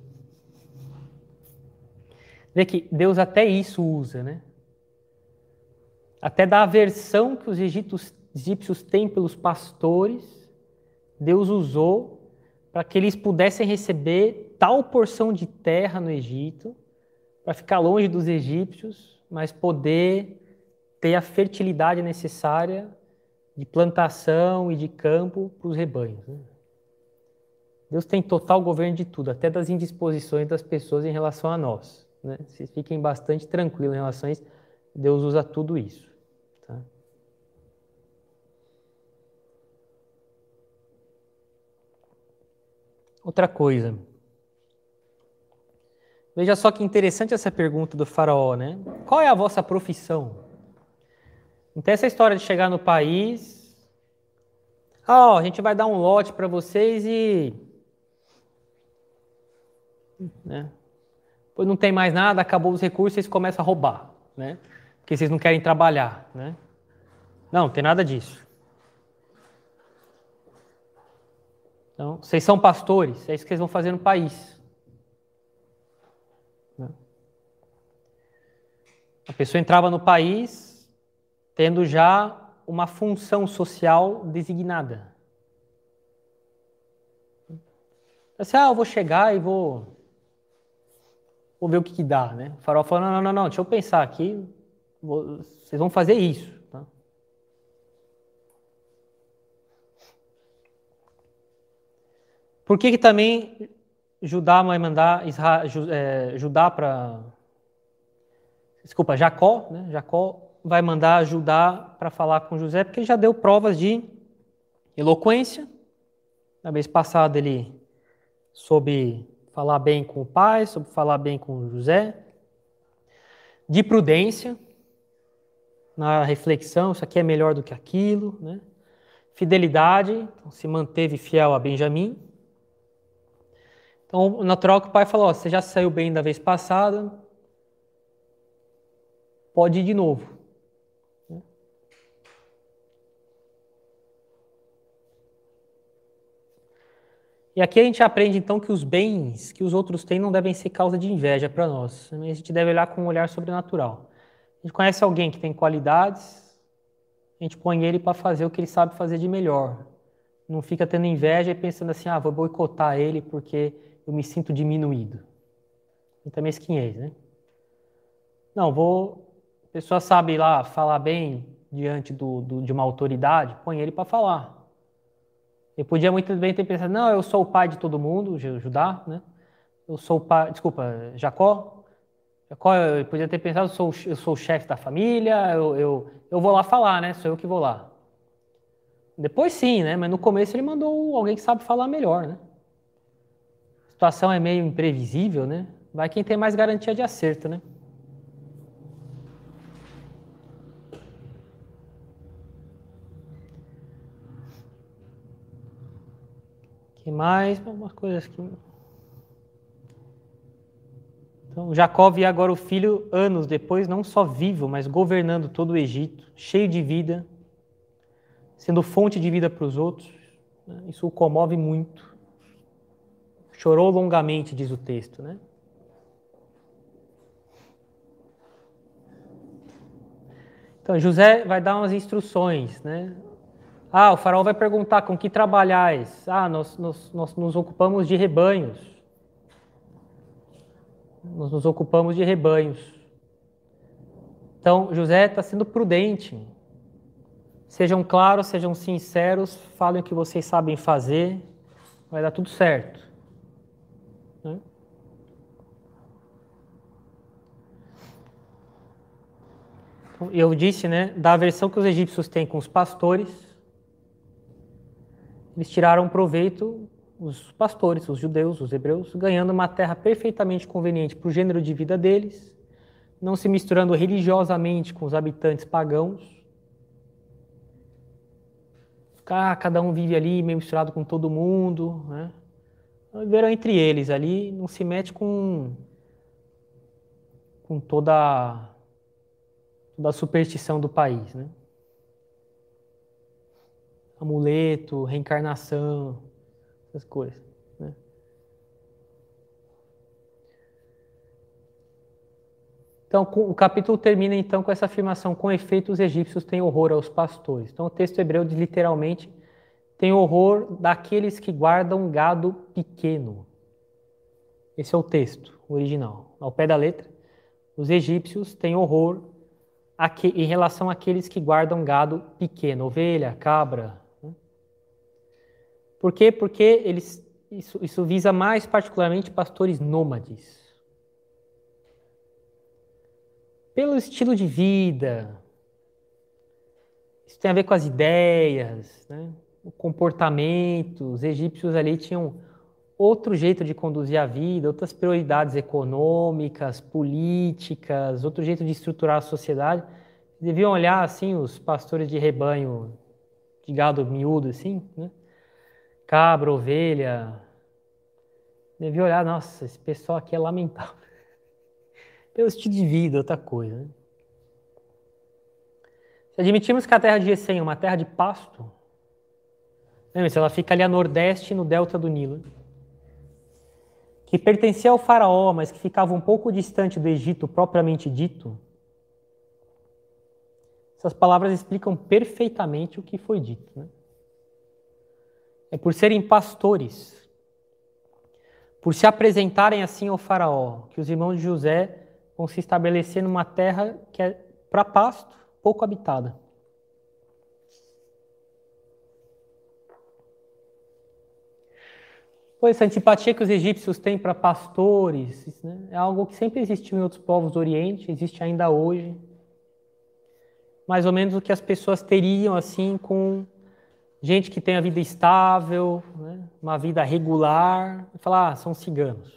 Vê que Deus até isso usa, né? Até da aversão que os egípcios têm pelos pastores, Deus usou para que eles pudessem receber tal porção de terra no Egito, para ficar longe dos egípcios, mas poder ter a fertilidade necessária de plantação e de campo para os rebanhos, né? Deus tem total governo de tudo, até das indisposições das pessoas em relação a nós, né? Vocês fiquem bastante tranquilos em relação a isso, Deus usa tudo isso. Tá? Outra coisa. Veja só que interessante essa pergunta do faraó, né? Qual é a vossa profissão? Então essa história de chegar no país, ah, ó, a gente vai dar um lote para vocês e, né? Depois não tem mais nada, acabou os recursos, vocês começam a roubar, né? Porque vocês não querem trabalhar, né? Não, não tem nada disso. Então, vocês são pastores, é isso que vocês vão fazer no país. A pessoa entrava no país tendo já uma função social designada. Assim, ah, eu vou chegar e vou, vou ver o que, que dá, né? O faraó falou, não, não, não, não, deixa eu pensar aqui, vou, vocês vão fazer isso. Tá? Por que que também Judá vai mandar Isra, é, Judá para... Desculpa, Jacó, né? Jacó vai mandar Judá para falar com José, porque ele já deu provas de eloquência. Na vez passada ele soube falar bem com o pai, soube falar bem com José. De prudência, na reflexão, isso aqui é melhor do que aquilo, né? Fidelidade, então, se manteve fiel a Benjamim. Então, natural que o pai falou, ó, você já saiu bem da vez passada, pode ir de novo. E aqui a gente aprende, então, que os bens que os outros têm não devem ser causa de inveja para nós. A gente deve olhar com um olhar sobrenatural. A gente conhece alguém que tem qualidades, a gente põe ele para fazer o que ele sabe fazer de melhor. Não fica tendo inveja e pensando assim, ah, vou boicotar ele porque eu me sinto diminuído. E também mesquinhez, né? Não, vou... A pessoa sabe lá falar bem diante do, do, de uma autoridade, põe ele para falar. Ele podia muito bem ter pensado, não, eu sou o pai de todo mundo, Judá, né? Eu sou o pai, desculpa, Jacó. Jacó, eu podia ter pensado, eu sou, eu sou o chefe da família, eu, eu, eu vou lá falar, né? Sou eu que vou lá. Depois sim, né? Mas no começo ele mandou alguém que sabe falar melhor, né? A situação é meio imprevisível, né? Vai quem tem mais garantia de acerto, né? Que mais? Algumas coisas que... Então, Jacó via agora o filho anos depois, não só vivo, mas governando todo o Egito, cheio de vida, sendo fonte de vida para os outros. Isso o comove muito. Chorou longamente, diz o texto, né? Então, José vai dar umas instruções, né? Ah, o faraó vai perguntar, com que trabalhais? Ah, nós, nós, nós nos ocupamos de rebanhos. Nós nos ocupamos de rebanhos. Então, José está sendo prudente. Sejam claros, sejam sinceros, falem o que vocês sabem fazer, vai dar tudo certo. Né? Então, eu disse, né, da aversão que os egípcios têm com os pastores, eles tiraram proveito, os pastores, os judeus, os hebreus, ganhando uma terra perfeitamente conveniente para o gênero de vida deles, não se misturando religiosamente com os habitantes pagãos. Ah, cada um vive ali meio misturado com todo mundo, né? Viveram entre eles ali, não se mete com, com toda, toda a superstição do país, né? Amuleto, reencarnação, essas coisas, né? Então, o capítulo termina então com essa afirmação: com efeito, os egípcios têm horror aos pastores. Então, o texto hebreu diz literalmente: tem horror daqueles que guardam gado pequeno. Esse é o texto original. Ao pé da letra, os egípcios têm horror aqui, em relação àqueles que guardam gado pequeno, ovelha, cabra. Por quê? Porque eles, isso, isso visa mais particularmente pastores nômades. Pelo estilo de vida, isso tem a ver com as ideias, né? O comportamento. Os egípcios ali tinham outro jeito de conduzir a vida, outras prioridades econômicas, políticas, outro jeito de estruturar a sociedade. Deviam olhar assim os pastores de rebanho de gado miúdo, assim, né? Cabra, ovelha. Deviam olhar, nossa, esse pessoal aqui é lamentável. Pelo estilo de vida, outra coisa, né? Se admitirmos que a terra de Gesem é uma terra de pasto, lembre-se, ela fica ali a nordeste, no delta do Nilo, que pertencia ao faraó, mas que ficava um pouco distante do Egito propriamente dito, Essas palavras explicam perfeitamente o que foi dito, né? É por serem pastores, por se apresentarem assim ao faraó, que os irmãos de José vão se estabelecer numa terra que é para pasto, pouco habitada. Pois essa antipatia que os egípcios têm para pastores, né, é algo que sempre existiu em outros povos do Oriente, existe ainda hoje. Mais ou menos o que as pessoas teriam assim com gente que tem a vida estável, né, uma vida regular, e falar, ah, são ciganos.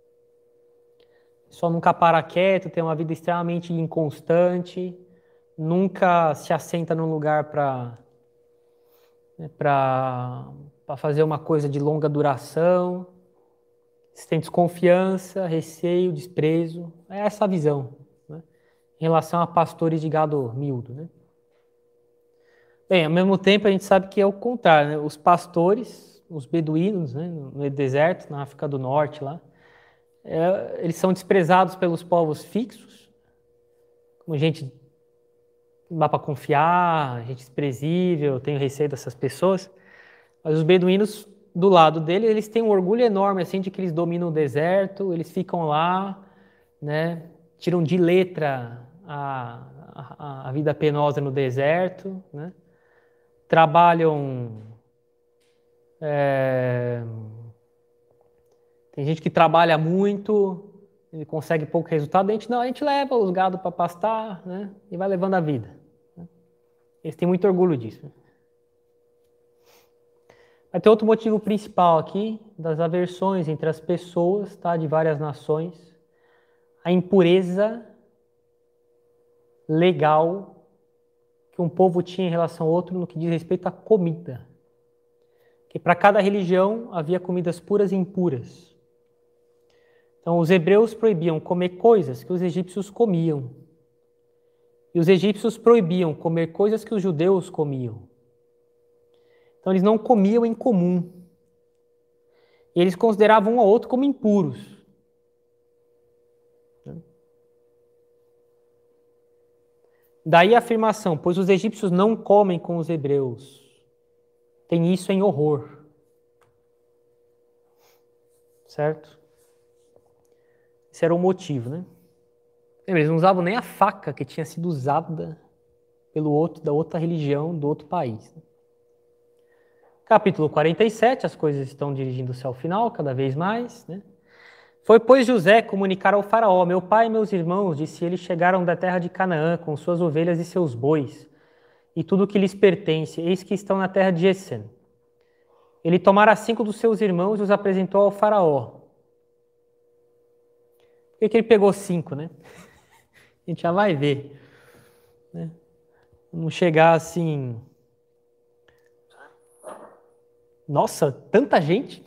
Só nunca para quieto, tem uma vida extremamente inconstante, nunca se assenta num lugar para né, para fazer uma coisa de longa duração, se tem desconfiança, receio, desprezo. É essa a visão, né, em relação a pastores de gado miúdo, né? Bem, ao mesmo tempo a gente sabe que é o contrário, né? Os pastores, os beduínos, né, no deserto, na África do Norte, lá, é, eles são desprezados pelos povos fixos, como gente não dá para confiar, gente desprezível, tenho receio dessas pessoas. Mas os beduínos, do lado dele, eles têm um orgulho enorme assim de que eles dominam o deserto, eles ficam lá, né, tiram de letra a, a, a vida penosa no deserto, né? Trabalham. É, tem gente que trabalha muito, ele consegue pouco resultado. A gente não, a gente leva os gados para pastar, né? E vai levando a vida. Eles têm muito orgulho disso. Mas tem outro motivo principal aqui das aversões entre as pessoas, tá, de várias nações, a impureza legal que um povo tinha em relação ao outro no que diz respeito à comida. Que para cada religião havia comidas puras e impuras. Então, os hebreus proibiam comer coisas que os egípcios comiam. E os egípcios proibiam comer coisas que os judeus comiam. Então, eles não comiam em comum. E eles consideravam um ao outro como impuros. Daí a afirmação, pois os egípcios não comem com os hebreus. Tem isso em horror. Certo? Esse era o motivo, né? Eles não usavam nem a faca que tinha sido usada pelo outro, da outra religião, do outro país. Capítulo quarenta e sete, as coisas estão dirigindo-se ao final, cada vez mais, né? Foi, pois, José comunicar ao faraó, meu pai e meus irmãos, disse ele, chegaram da terra de Canaã, com suas ovelhas e seus bois, e tudo o que lhes pertence, eis que estão na terra de Gésem. Ele tomara cinco dos seus irmãos e os apresentou ao faraó. Por que, que ele pegou cinco, né? A gente já vai ver, né? Não chegar assim... Nossa, tanta gente!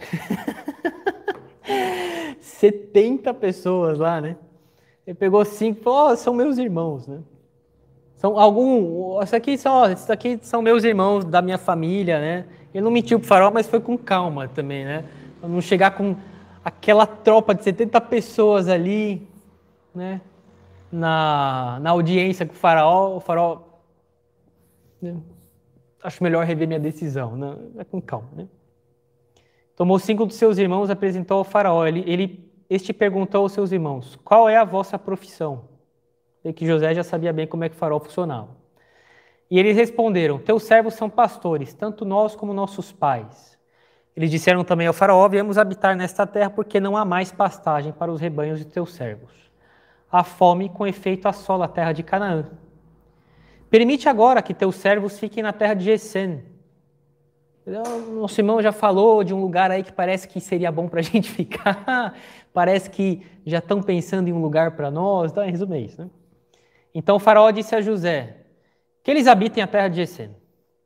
setenta pessoas lá, né? Ele pegou cinco e falou, oh, são meus irmãos, né? São algum... Isso aqui são, isso aqui são meus irmãos da minha família, né? Ele não mentiu pro faraó, mas foi com calma também, né? Pra não chegar com aquela tropa de setenta pessoas ali, né? Na, na audiência com o faraó, o faraó... Né? Acho melhor rever minha decisão, né? Vai com calma, né? Tomou cinco dos seus irmãos e apresentou ao faraó. Ele, ele, este perguntou aos seus irmãos, qual é a vossa profissão? E que José já sabia bem como é que o faraó funcionava. E eles responderam, teus servos são pastores, tanto nós como nossos pais. Eles disseram também ao faraó, viemos habitar nesta terra porque não há mais pastagem para os rebanhos de teus servos. A fome, com efeito, assola a terra de Canaã. Permite agora que teus servos fiquem na terra de Gésem. Nosso irmão já falou de um lugar aí que parece que seria bom para a gente ficar, parece que já estão pensando em um lugar para nós, então, em resumo é isso, né? Então o faraó disse a José, que eles habitem a terra de Gésem.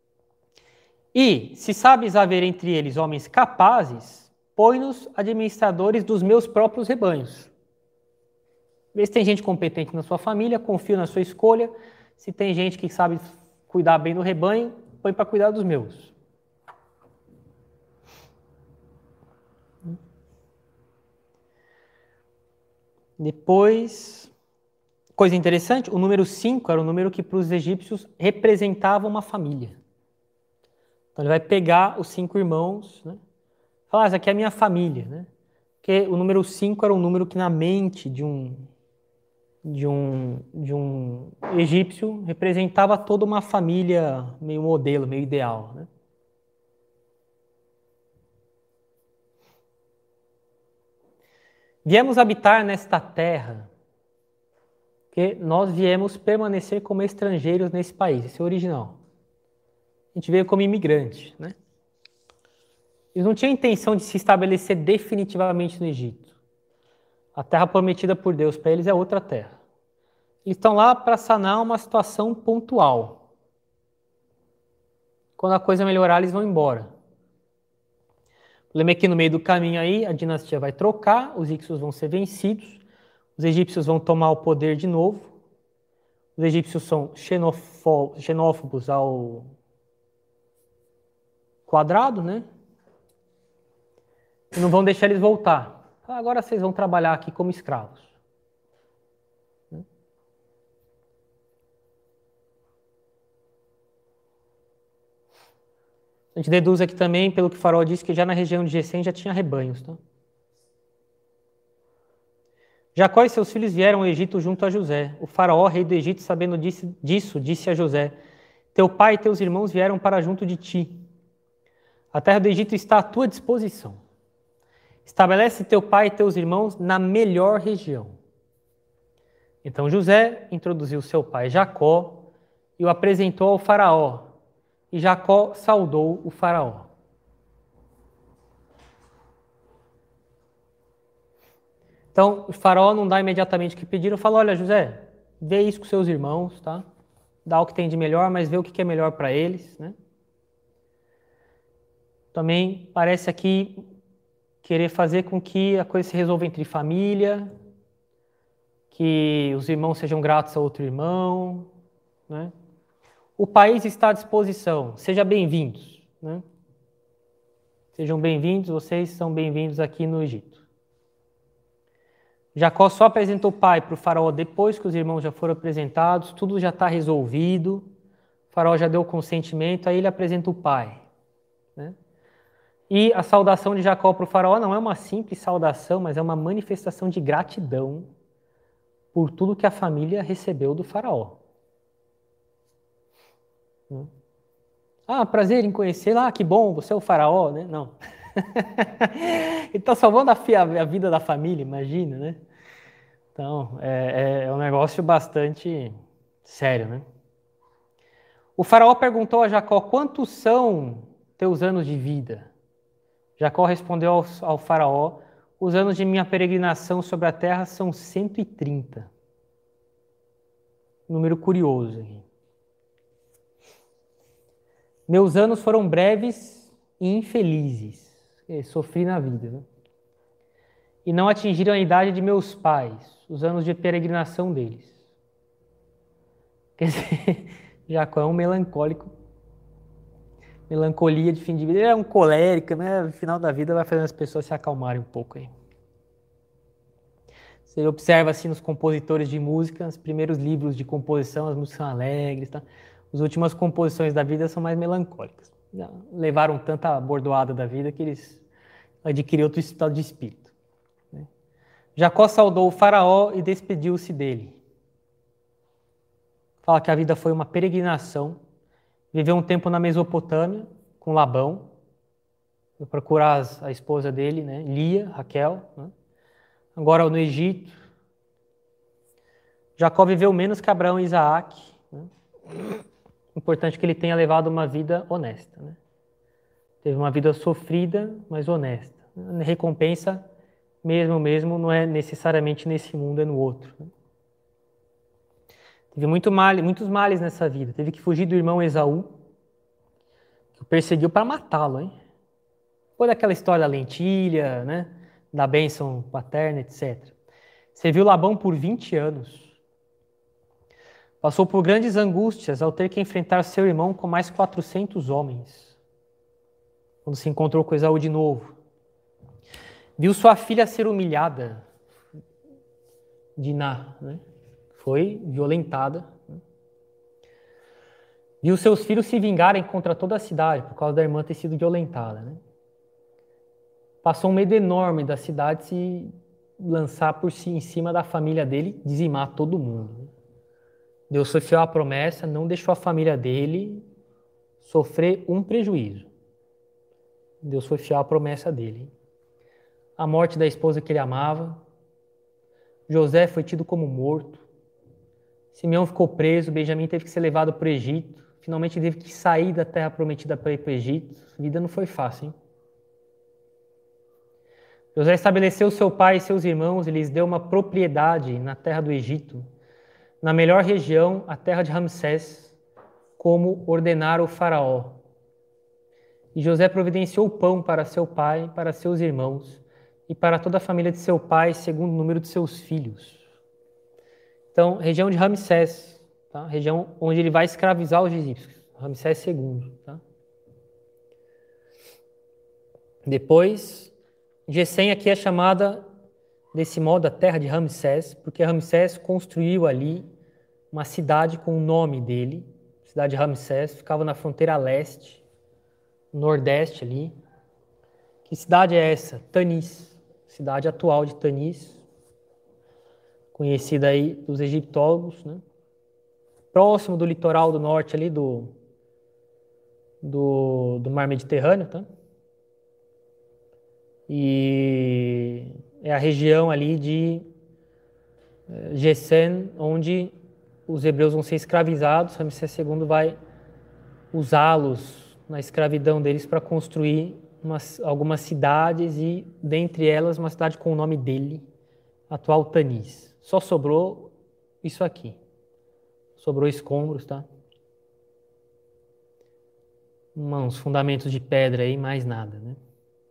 E, se sabes haver entre eles homens capazes, põe-nos administradores dos meus próprios rebanhos. Vê se tem gente competente na sua família, confio na sua escolha, se tem gente que sabe cuidar bem do rebanho, põe para cuidar dos meus. Depois, Coisa interessante, o número cinco era o número que para os egípcios representava uma família. Então ele vai pegar os cinco irmãos, né? Falar, ah, essa aqui é a minha família, né? Porque o número cinco era um número que na mente de um, de um, de um egípcio representava toda uma família meio modelo, meio ideal, né? Viemos habitar nesta terra, porque nós viemos permanecer como estrangeiros nesse país, esse é o original. A gente veio como imigrante, né? Eles não tinham intenção de se estabelecer definitivamente no Egito. A terra prometida por Deus para eles é outra terra. Eles estão lá para sanar uma situação pontual. Quando a coisa melhorar, eles vão embora. O problema é que no meio do caminho aí, a dinastia vai trocar, os Hicsos vão ser vencidos, os egípcios vão tomar o poder de novo. Os egípcios são xenófobos ao quadrado, né? E não vão deixar eles voltar. Agora vocês vão trabalhar aqui como escravos. A gente deduz aqui também, pelo que o Faraó disse, que já na região de Gesem já tinha rebanhos. Tá? Jacó e seus filhos vieram ao Egito junto a José. O Faraó, rei do Egito, sabendo disso, disse a José: teu pai e teus irmãos vieram para junto de ti. A terra do Egito está à tua disposição. Estabelece teu pai e teus irmãos na melhor região. Então José introduziu seu pai Jacó e o apresentou ao Faraó. E Jacó saudou o Faraó. Então, o Faraó não dá imediatamente o que pediram, falou: olha, José, vê isso com seus irmãos, tá? Dá o que tem de melhor, mas vê o que é melhor para eles, né? Também parece aqui querer fazer com que a coisa se resolva entre família, que os irmãos sejam gratos a outro irmão, né? O país está à disposição, sejam bem-vindos, né? Sejam bem-vindos, vocês são bem-vindos aqui no Egito. Jacó só apresentou o pai para o faraó depois que os irmãos já foram apresentados, tudo já está resolvido, o faraó já deu o consentimento, aí ele apresenta o pai, né? E a saudação de Jacó para o faraó não é uma simples saudação, mas é uma manifestação de gratidão por tudo que a família recebeu do faraó. Ah, prazer em conhecê-lo. Ah, que bom, você é o faraó, né? Não. Ele está salvando a, a vida da família, imagina, né? Então, é, é um negócio bastante sério, né? O faraó perguntou a Jacó: quantos são teus anos de vida? Jacó respondeu ao, ao faraó: os anos de minha peregrinação sobre a terra são cento e trinta. Número curioso aqui. Meus anos foram breves e infelizes. Eu sofri na vida, né? E não atingiram a idade de meus pais, os anos de peregrinação deles. Quer dizer, Jacó é um melancólico. Melancolia de fim de vida. Ele é um colérico, né? No final da vida vai fazendo as pessoas se acalmarem um pouco aí. Você observa assim nos compositores de música, os primeiros livros de composição, as músicas são alegres, tá? As últimas composições da vida são mais melancólicas. Já levaram tanta bordoada da vida que eles adquiriram outro estado de espírito. Né? Jacó saudou o faraó e despediu-se dele. Fala que a vida foi uma peregrinação. Viveu um tempo na Mesopotâmia com Labão. Foi procurar a esposa dele, né? Lia, Raquel. Né? Agora no Egito. Jacó viveu menos que Abraão e Isaac. Né? Importante que ele tenha levado uma vida honesta, né? Teve uma vida sofrida, mas honesta. A recompensa, mesmo mesmo, não é necessariamente nesse mundo, é no outro. Né? Teve muito mal, muitos males nessa vida. Teve que fugir do irmão Esaú, que o perseguiu para matá-lo, hein? Foi daquela história da lentilha, né? Da bênção paterna, etcétera. Serviu Labão por vinte anos. Passou por grandes angústias ao ter que enfrentar seu irmão com mais quatrocentos homens. Quando se encontrou com Esaú de novo. Viu sua filha ser humilhada. Diná, né? foi violentada. Viu seus filhos se vingarem contra toda a cidade, por causa da irmã ter sido violentada. Né? Passou um medo enorme da cidade se lançar por si em cima da família dele, dizimar todo mundo. Deus foi fiel à promessa, não deixou a família dele sofrer um prejuízo. Deus foi fiel à promessa dele. A morte da esposa que ele amava. José foi tido como morto. Simeão ficou preso. Benjamim teve que ser levado para o Egito. Finalmente teve que sair da terra prometida para ir para o Egito. A vida não foi fácil, hein? José estabeleceu seu pai e seus irmãos e lhes deu uma propriedade na terra do Egito, na melhor região, a terra de Ramsés, como ordenara o faraó. E José providenciou pão para seu pai, para seus irmãos e para toda a família de seu pai, segundo o número de seus filhos. Então, região de Ramsés, tá? Região onde ele vai escravizar os egípcios, Ramsés segundo. Tá? Depois, Gesem aqui é chamada desse modo a terra de Ramsés, porque Ramsés construiu ali uma cidade com o nome dele, a cidade de Ramsés, ficava na fronteira leste, nordeste ali. Que cidade é essa? Tanis, cidade atual de Tanis, conhecida aí dos egiptólogos, né? Próximo do litoral do norte ali do, do, do mar Mediterrâneo, tá? E é a região ali de Gesem, onde os hebreus vão ser escravizados. Ramsés segundo vai usá-los na escravidão deles para construir umas, algumas cidades e, dentre elas, uma cidade com o nome dele, atual Tanis. Só sobrou isso aqui. Sobrou escombros, tá? Uns fundamentos de pedra aí, mais nada, né?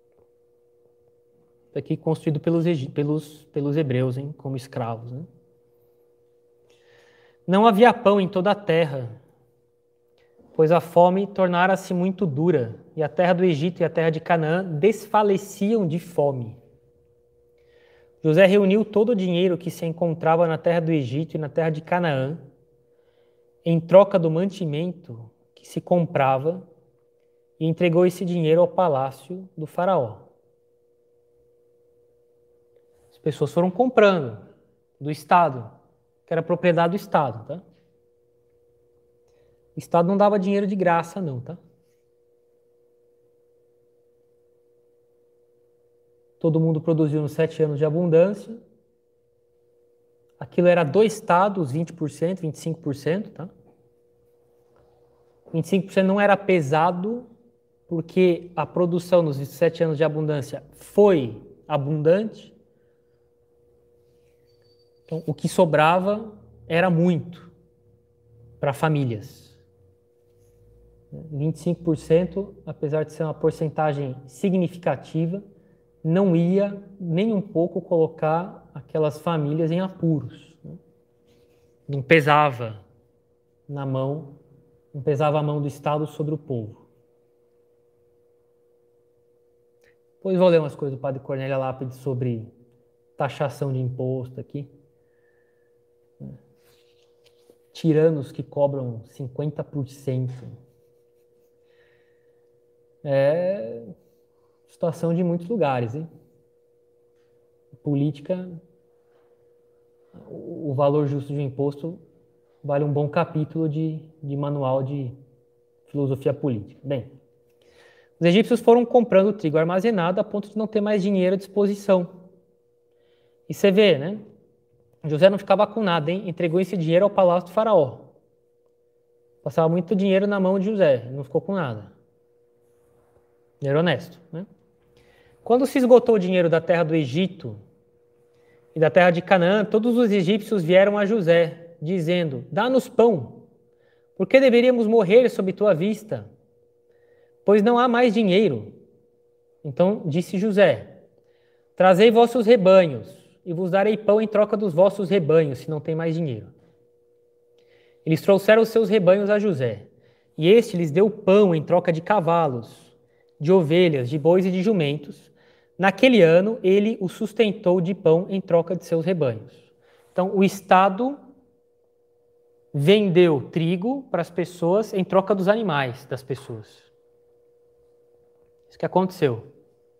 Isso aqui construído pelos, pelos, pelos hebreus, hein, como escravos, né? Não havia pão em toda a terra, pois a fome tornara-se muito dura, e a terra do Egito e a terra de Canaã desfaleciam de fome. José reuniu todo o dinheiro que se encontrava na terra do Egito e na terra de Canaã, em troca do mantimento que se comprava, e entregou esse dinheiro ao palácio do faraó. As pessoas foram comprando do Estado, que era propriedade do Estado, tá? O Estado não dava dinheiro de graça, não, tá? Todo mundo produziu nos sete anos de abundância. Aquilo era do Estado, os vinte por cento, vinte e cinco por cento, tá? vinte e cinco por cento não era pesado, porque a produção nos sete anos de abundância foi abundante. Então, o que sobrava era muito para famílias. vinte e cinco por cento, apesar de ser uma porcentagem significativa, não ia nem um pouco colocar aquelas famílias em apuros. Não pesava na mão, não pesava a mão do Estado sobre o povo. Depois vou ler umas coisas do padre Cornélio Lápide sobre taxação de imposto aqui. Tiranos que cobram cinquenta por cento. É situação de muitos lugares, hein? Política, o valor justo de um imposto vale um bom capítulo de, de manual de filosofia política. Bem, os egípcios foram comprando trigo armazenado a ponto de não ter mais dinheiro à disposição. E você vê, né? José não ficava com nada, hein? Entregou esse dinheiro ao palácio do faraó. Passava muito dinheiro na mão de José, não ficou com nada. Dinheiro honesto, né? Quando se esgotou o dinheiro da terra do Egito e da terra de Canaã, todos os egípcios vieram a José, dizendo: dá-nos pão, porque deveríamos morrer sob tua vista, pois não há mais dinheiro. Então disse José: trazei vossos rebanhos, e vos darei pão em troca dos vossos rebanhos, se não tem mais dinheiro. Eles trouxeram os seus rebanhos a José, e este lhes deu pão em troca de cavalos, de ovelhas, de bois e de jumentos. Naquele ano, ele o sustentou de pão em troca de seus rebanhos. Então, o Estado vendeu trigo para as pessoas em troca dos animais das pessoas. Isso que aconteceu.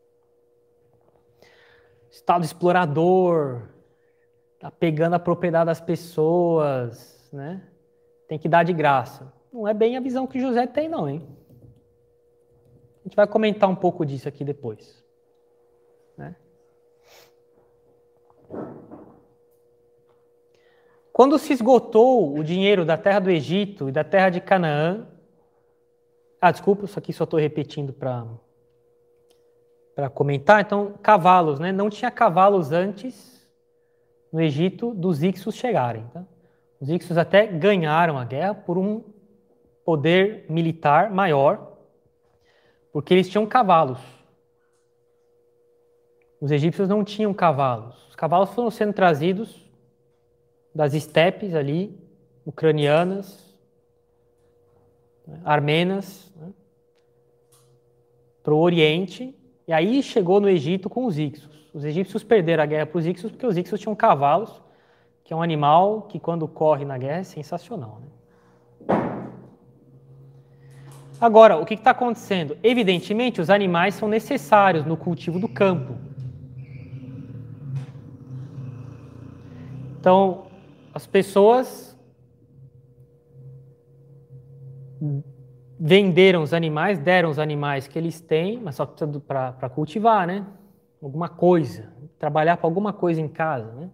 Estado explorador, tá pegando a propriedade das pessoas, né? Tem que dar de graça. Não é bem a visão que José tem, não, hein? A gente vai comentar um pouco disso aqui depois, né? Quando se esgotou o dinheiro da terra do Egito e da terra de Canaã... Ah, desculpa, isso aqui só estou repetindo para para comentar. Então, cavalos, né? Não tinha cavalos antes no Egito dos Hicsos chegarem. Tá? Os Hicsos até ganharam a guerra por um poder militar maior, porque eles tinham cavalos. Os egípcios não tinham cavalos. Os cavalos foram sendo trazidos das estepes ali, ucranianas, né, armenas, né, para o Oriente, e aí chegou no Egito com os Hicsos. Os egípcios perderam a guerra para os Hicsos porque os Hicsos tinham cavalos, que é um animal que quando corre na guerra é sensacional, né? Agora, o que está acontecendo? Evidentemente, os animais são necessários no cultivo do campo. Então, as pessoas venderam os animais, deram os animais que eles têm, mas só para cultivar, né? Alguma coisa, trabalhar para alguma coisa em casa, né?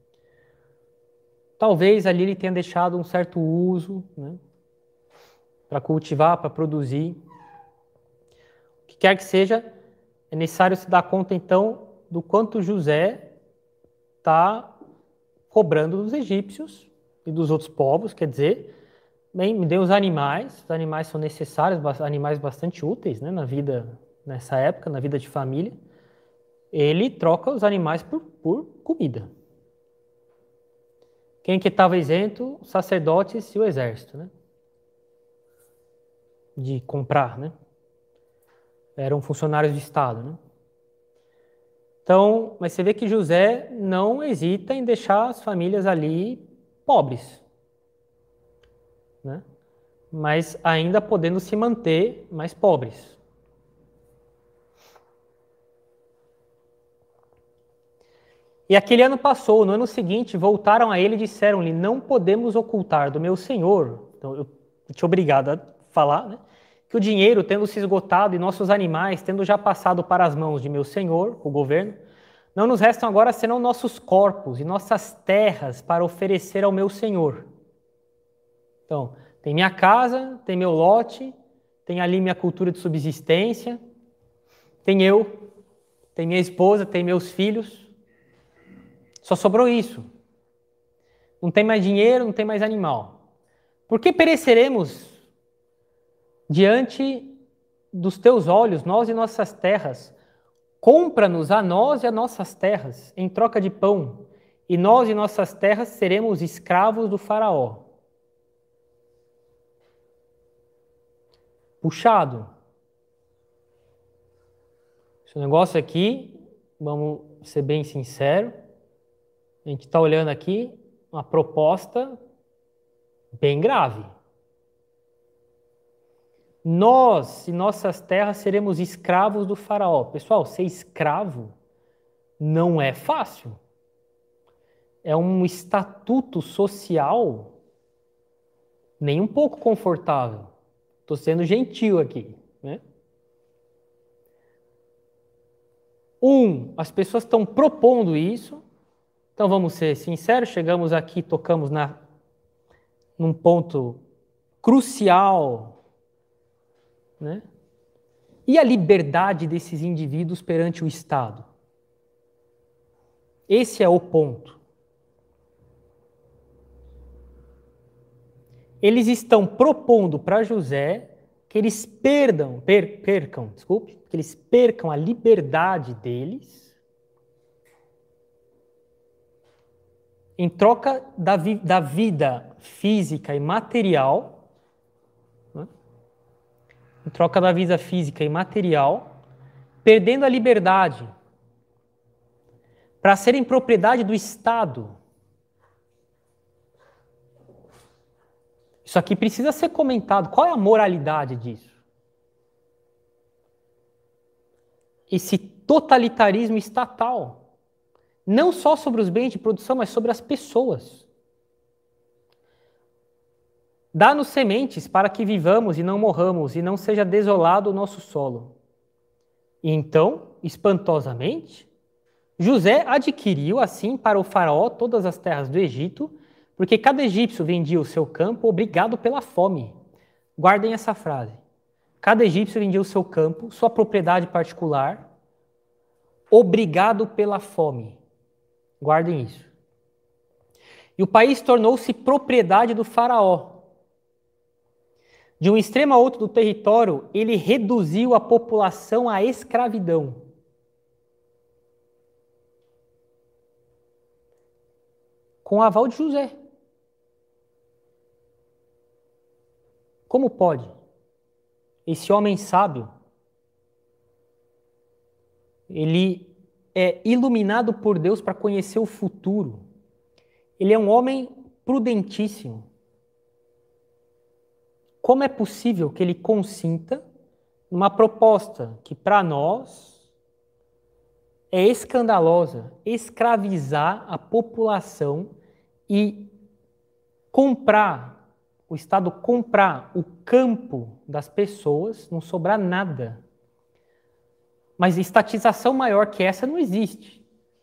Talvez ali ele tenha deixado um certo uso, né? Para cultivar, para produzir. O que quer que seja, é necessário se dar conta, então, do quanto José está cobrando dos egípcios e dos outros povos, quer dizer, bem, me dê os animais, os animais são necessários, animais bastante úteis, né, na vida, nessa época, na vida de família. Ele troca os animais por, por comida. Quem que estava isento? Os sacerdotes e o exército, né? De comprar, né? Eram funcionários de Estado, né? Então, mas você vê que José não hesita em deixar as famílias ali pobres, né? Mas ainda podendo se manter mais pobres. E aquele ano passou, no ano seguinte voltaram a ele e disseram-lhe, não podemos ocultar do meu senhor, então eu te obrigado a falar, né? Que o dinheiro, tendo se esgotado, e nossos animais, tendo já passado para as mãos de meu senhor, o governo, não nos restam agora senão nossos corpos e nossas terras para oferecer ao meu senhor. Então, tem minha casa, tem meu lote, tem ali minha cultura de subsistência, tem eu, tem minha esposa, tem meus filhos. Só sobrou isso. Não tem mais dinheiro, não tem mais animal. Por que pereceremos diante dos teus olhos, nós e nossas terras? Compra-nos a nós e a nossas terras, em troca de pão, e nós e nossas terras seremos escravos do faraó. Puxado. Esse negócio aqui, vamos ser bem sinceros, a gente está olhando aqui uma proposta bem grave. Nós e nossas terras seremos escravos do faraó. Pessoal, ser escravo não é fácil. É um estatuto social nem um pouco confortável. Estou sendo gentil aqui, né? Um, as pessoas estão propondo isso. Então vamos ser sinceros, chegamos aqui, tocamos na, num ponto crucial, né? E a liberdade desses indivíduos perante o Estado? Esse é o ponto. Eles estão propondo para José que eles perdam, per, percam, desculpe, que eles percam a liberdade deles em troca da, vi, da vida física e material, né? Em troca da vida física e material, perdendo a liberdade para serem propriedade do Estado. Isso aqui precisa ser comentado. Qual é a moralidade disso? Esse totalitarismo estatal, não só sobre os bens de produção, mas sobre as pessoas. Dá-nos sementes para que vivamos e não morramos, e não seja desolado o nosso solo. E então, espantosamente, José adquiriu assim para o faraó todas as terras do Egito, porque cada egípcio vendia o seu campo obrigado pela fome. Guardem essa frase. Cada egípcio vendia o seu campo, sua propriedade particular, obrigado pela fome. Guardem isso. E o país tornou-se propriedade do faraó. De um extremo a outro do território, ele reduziu a população à escravidão. Com o aval de José. Como pode? Esse homem sábio, ele é iluminado por Deus para conhecer o futuro. Ele é um homem prudentíssimo. Como é possível que ele consinta numa proposta que, para nós, é escandalosa, escravizar a população e comprar, o Estado comprar o campo das pessoas, não sobrar nada. Mas estatização maior que essa não existe.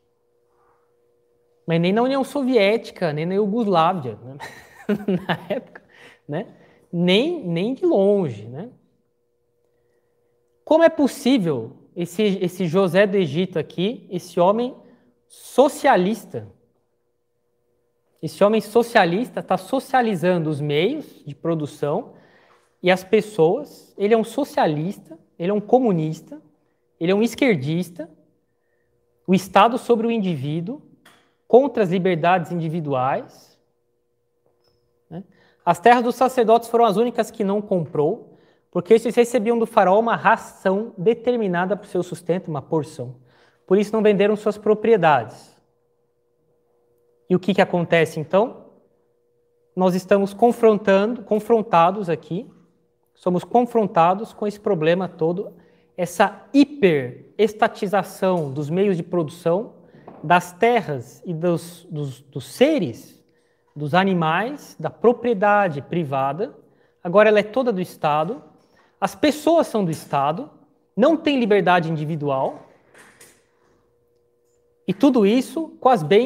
Mas nem na União Soviética, nem na Iugoslávia, né? Na época, né? Nem, nem de longe, né? Como é possível esse, esse José do Egito aqui, esse homem socialista, esse homem socialista está socializando os meios de produção e as pessoas, ele é um socialista, ele é um comunista, ele é um esquerdista, o Estado sobre o indivíduo, contra as liberdades individuais. Né? As terras dos sacerdotes foram as únicas que não comprou, porque eles recebiam do faraó uma ração determinada para o seu sustento, uma porção. Por isso não venderam suas propriedades. E o que, que acontece então? Nós estamos confrontando, confrontados aqui, somos confrontados com esse problema todo, essa hiperestatização dos meios de produção, das terras e dos, dos, dos seres, dos animais, da propriedade privada. Agora ela é toda do Estado, as pessoas são do Estado, não tem liberdade individual, e tudo isso com as bênçãos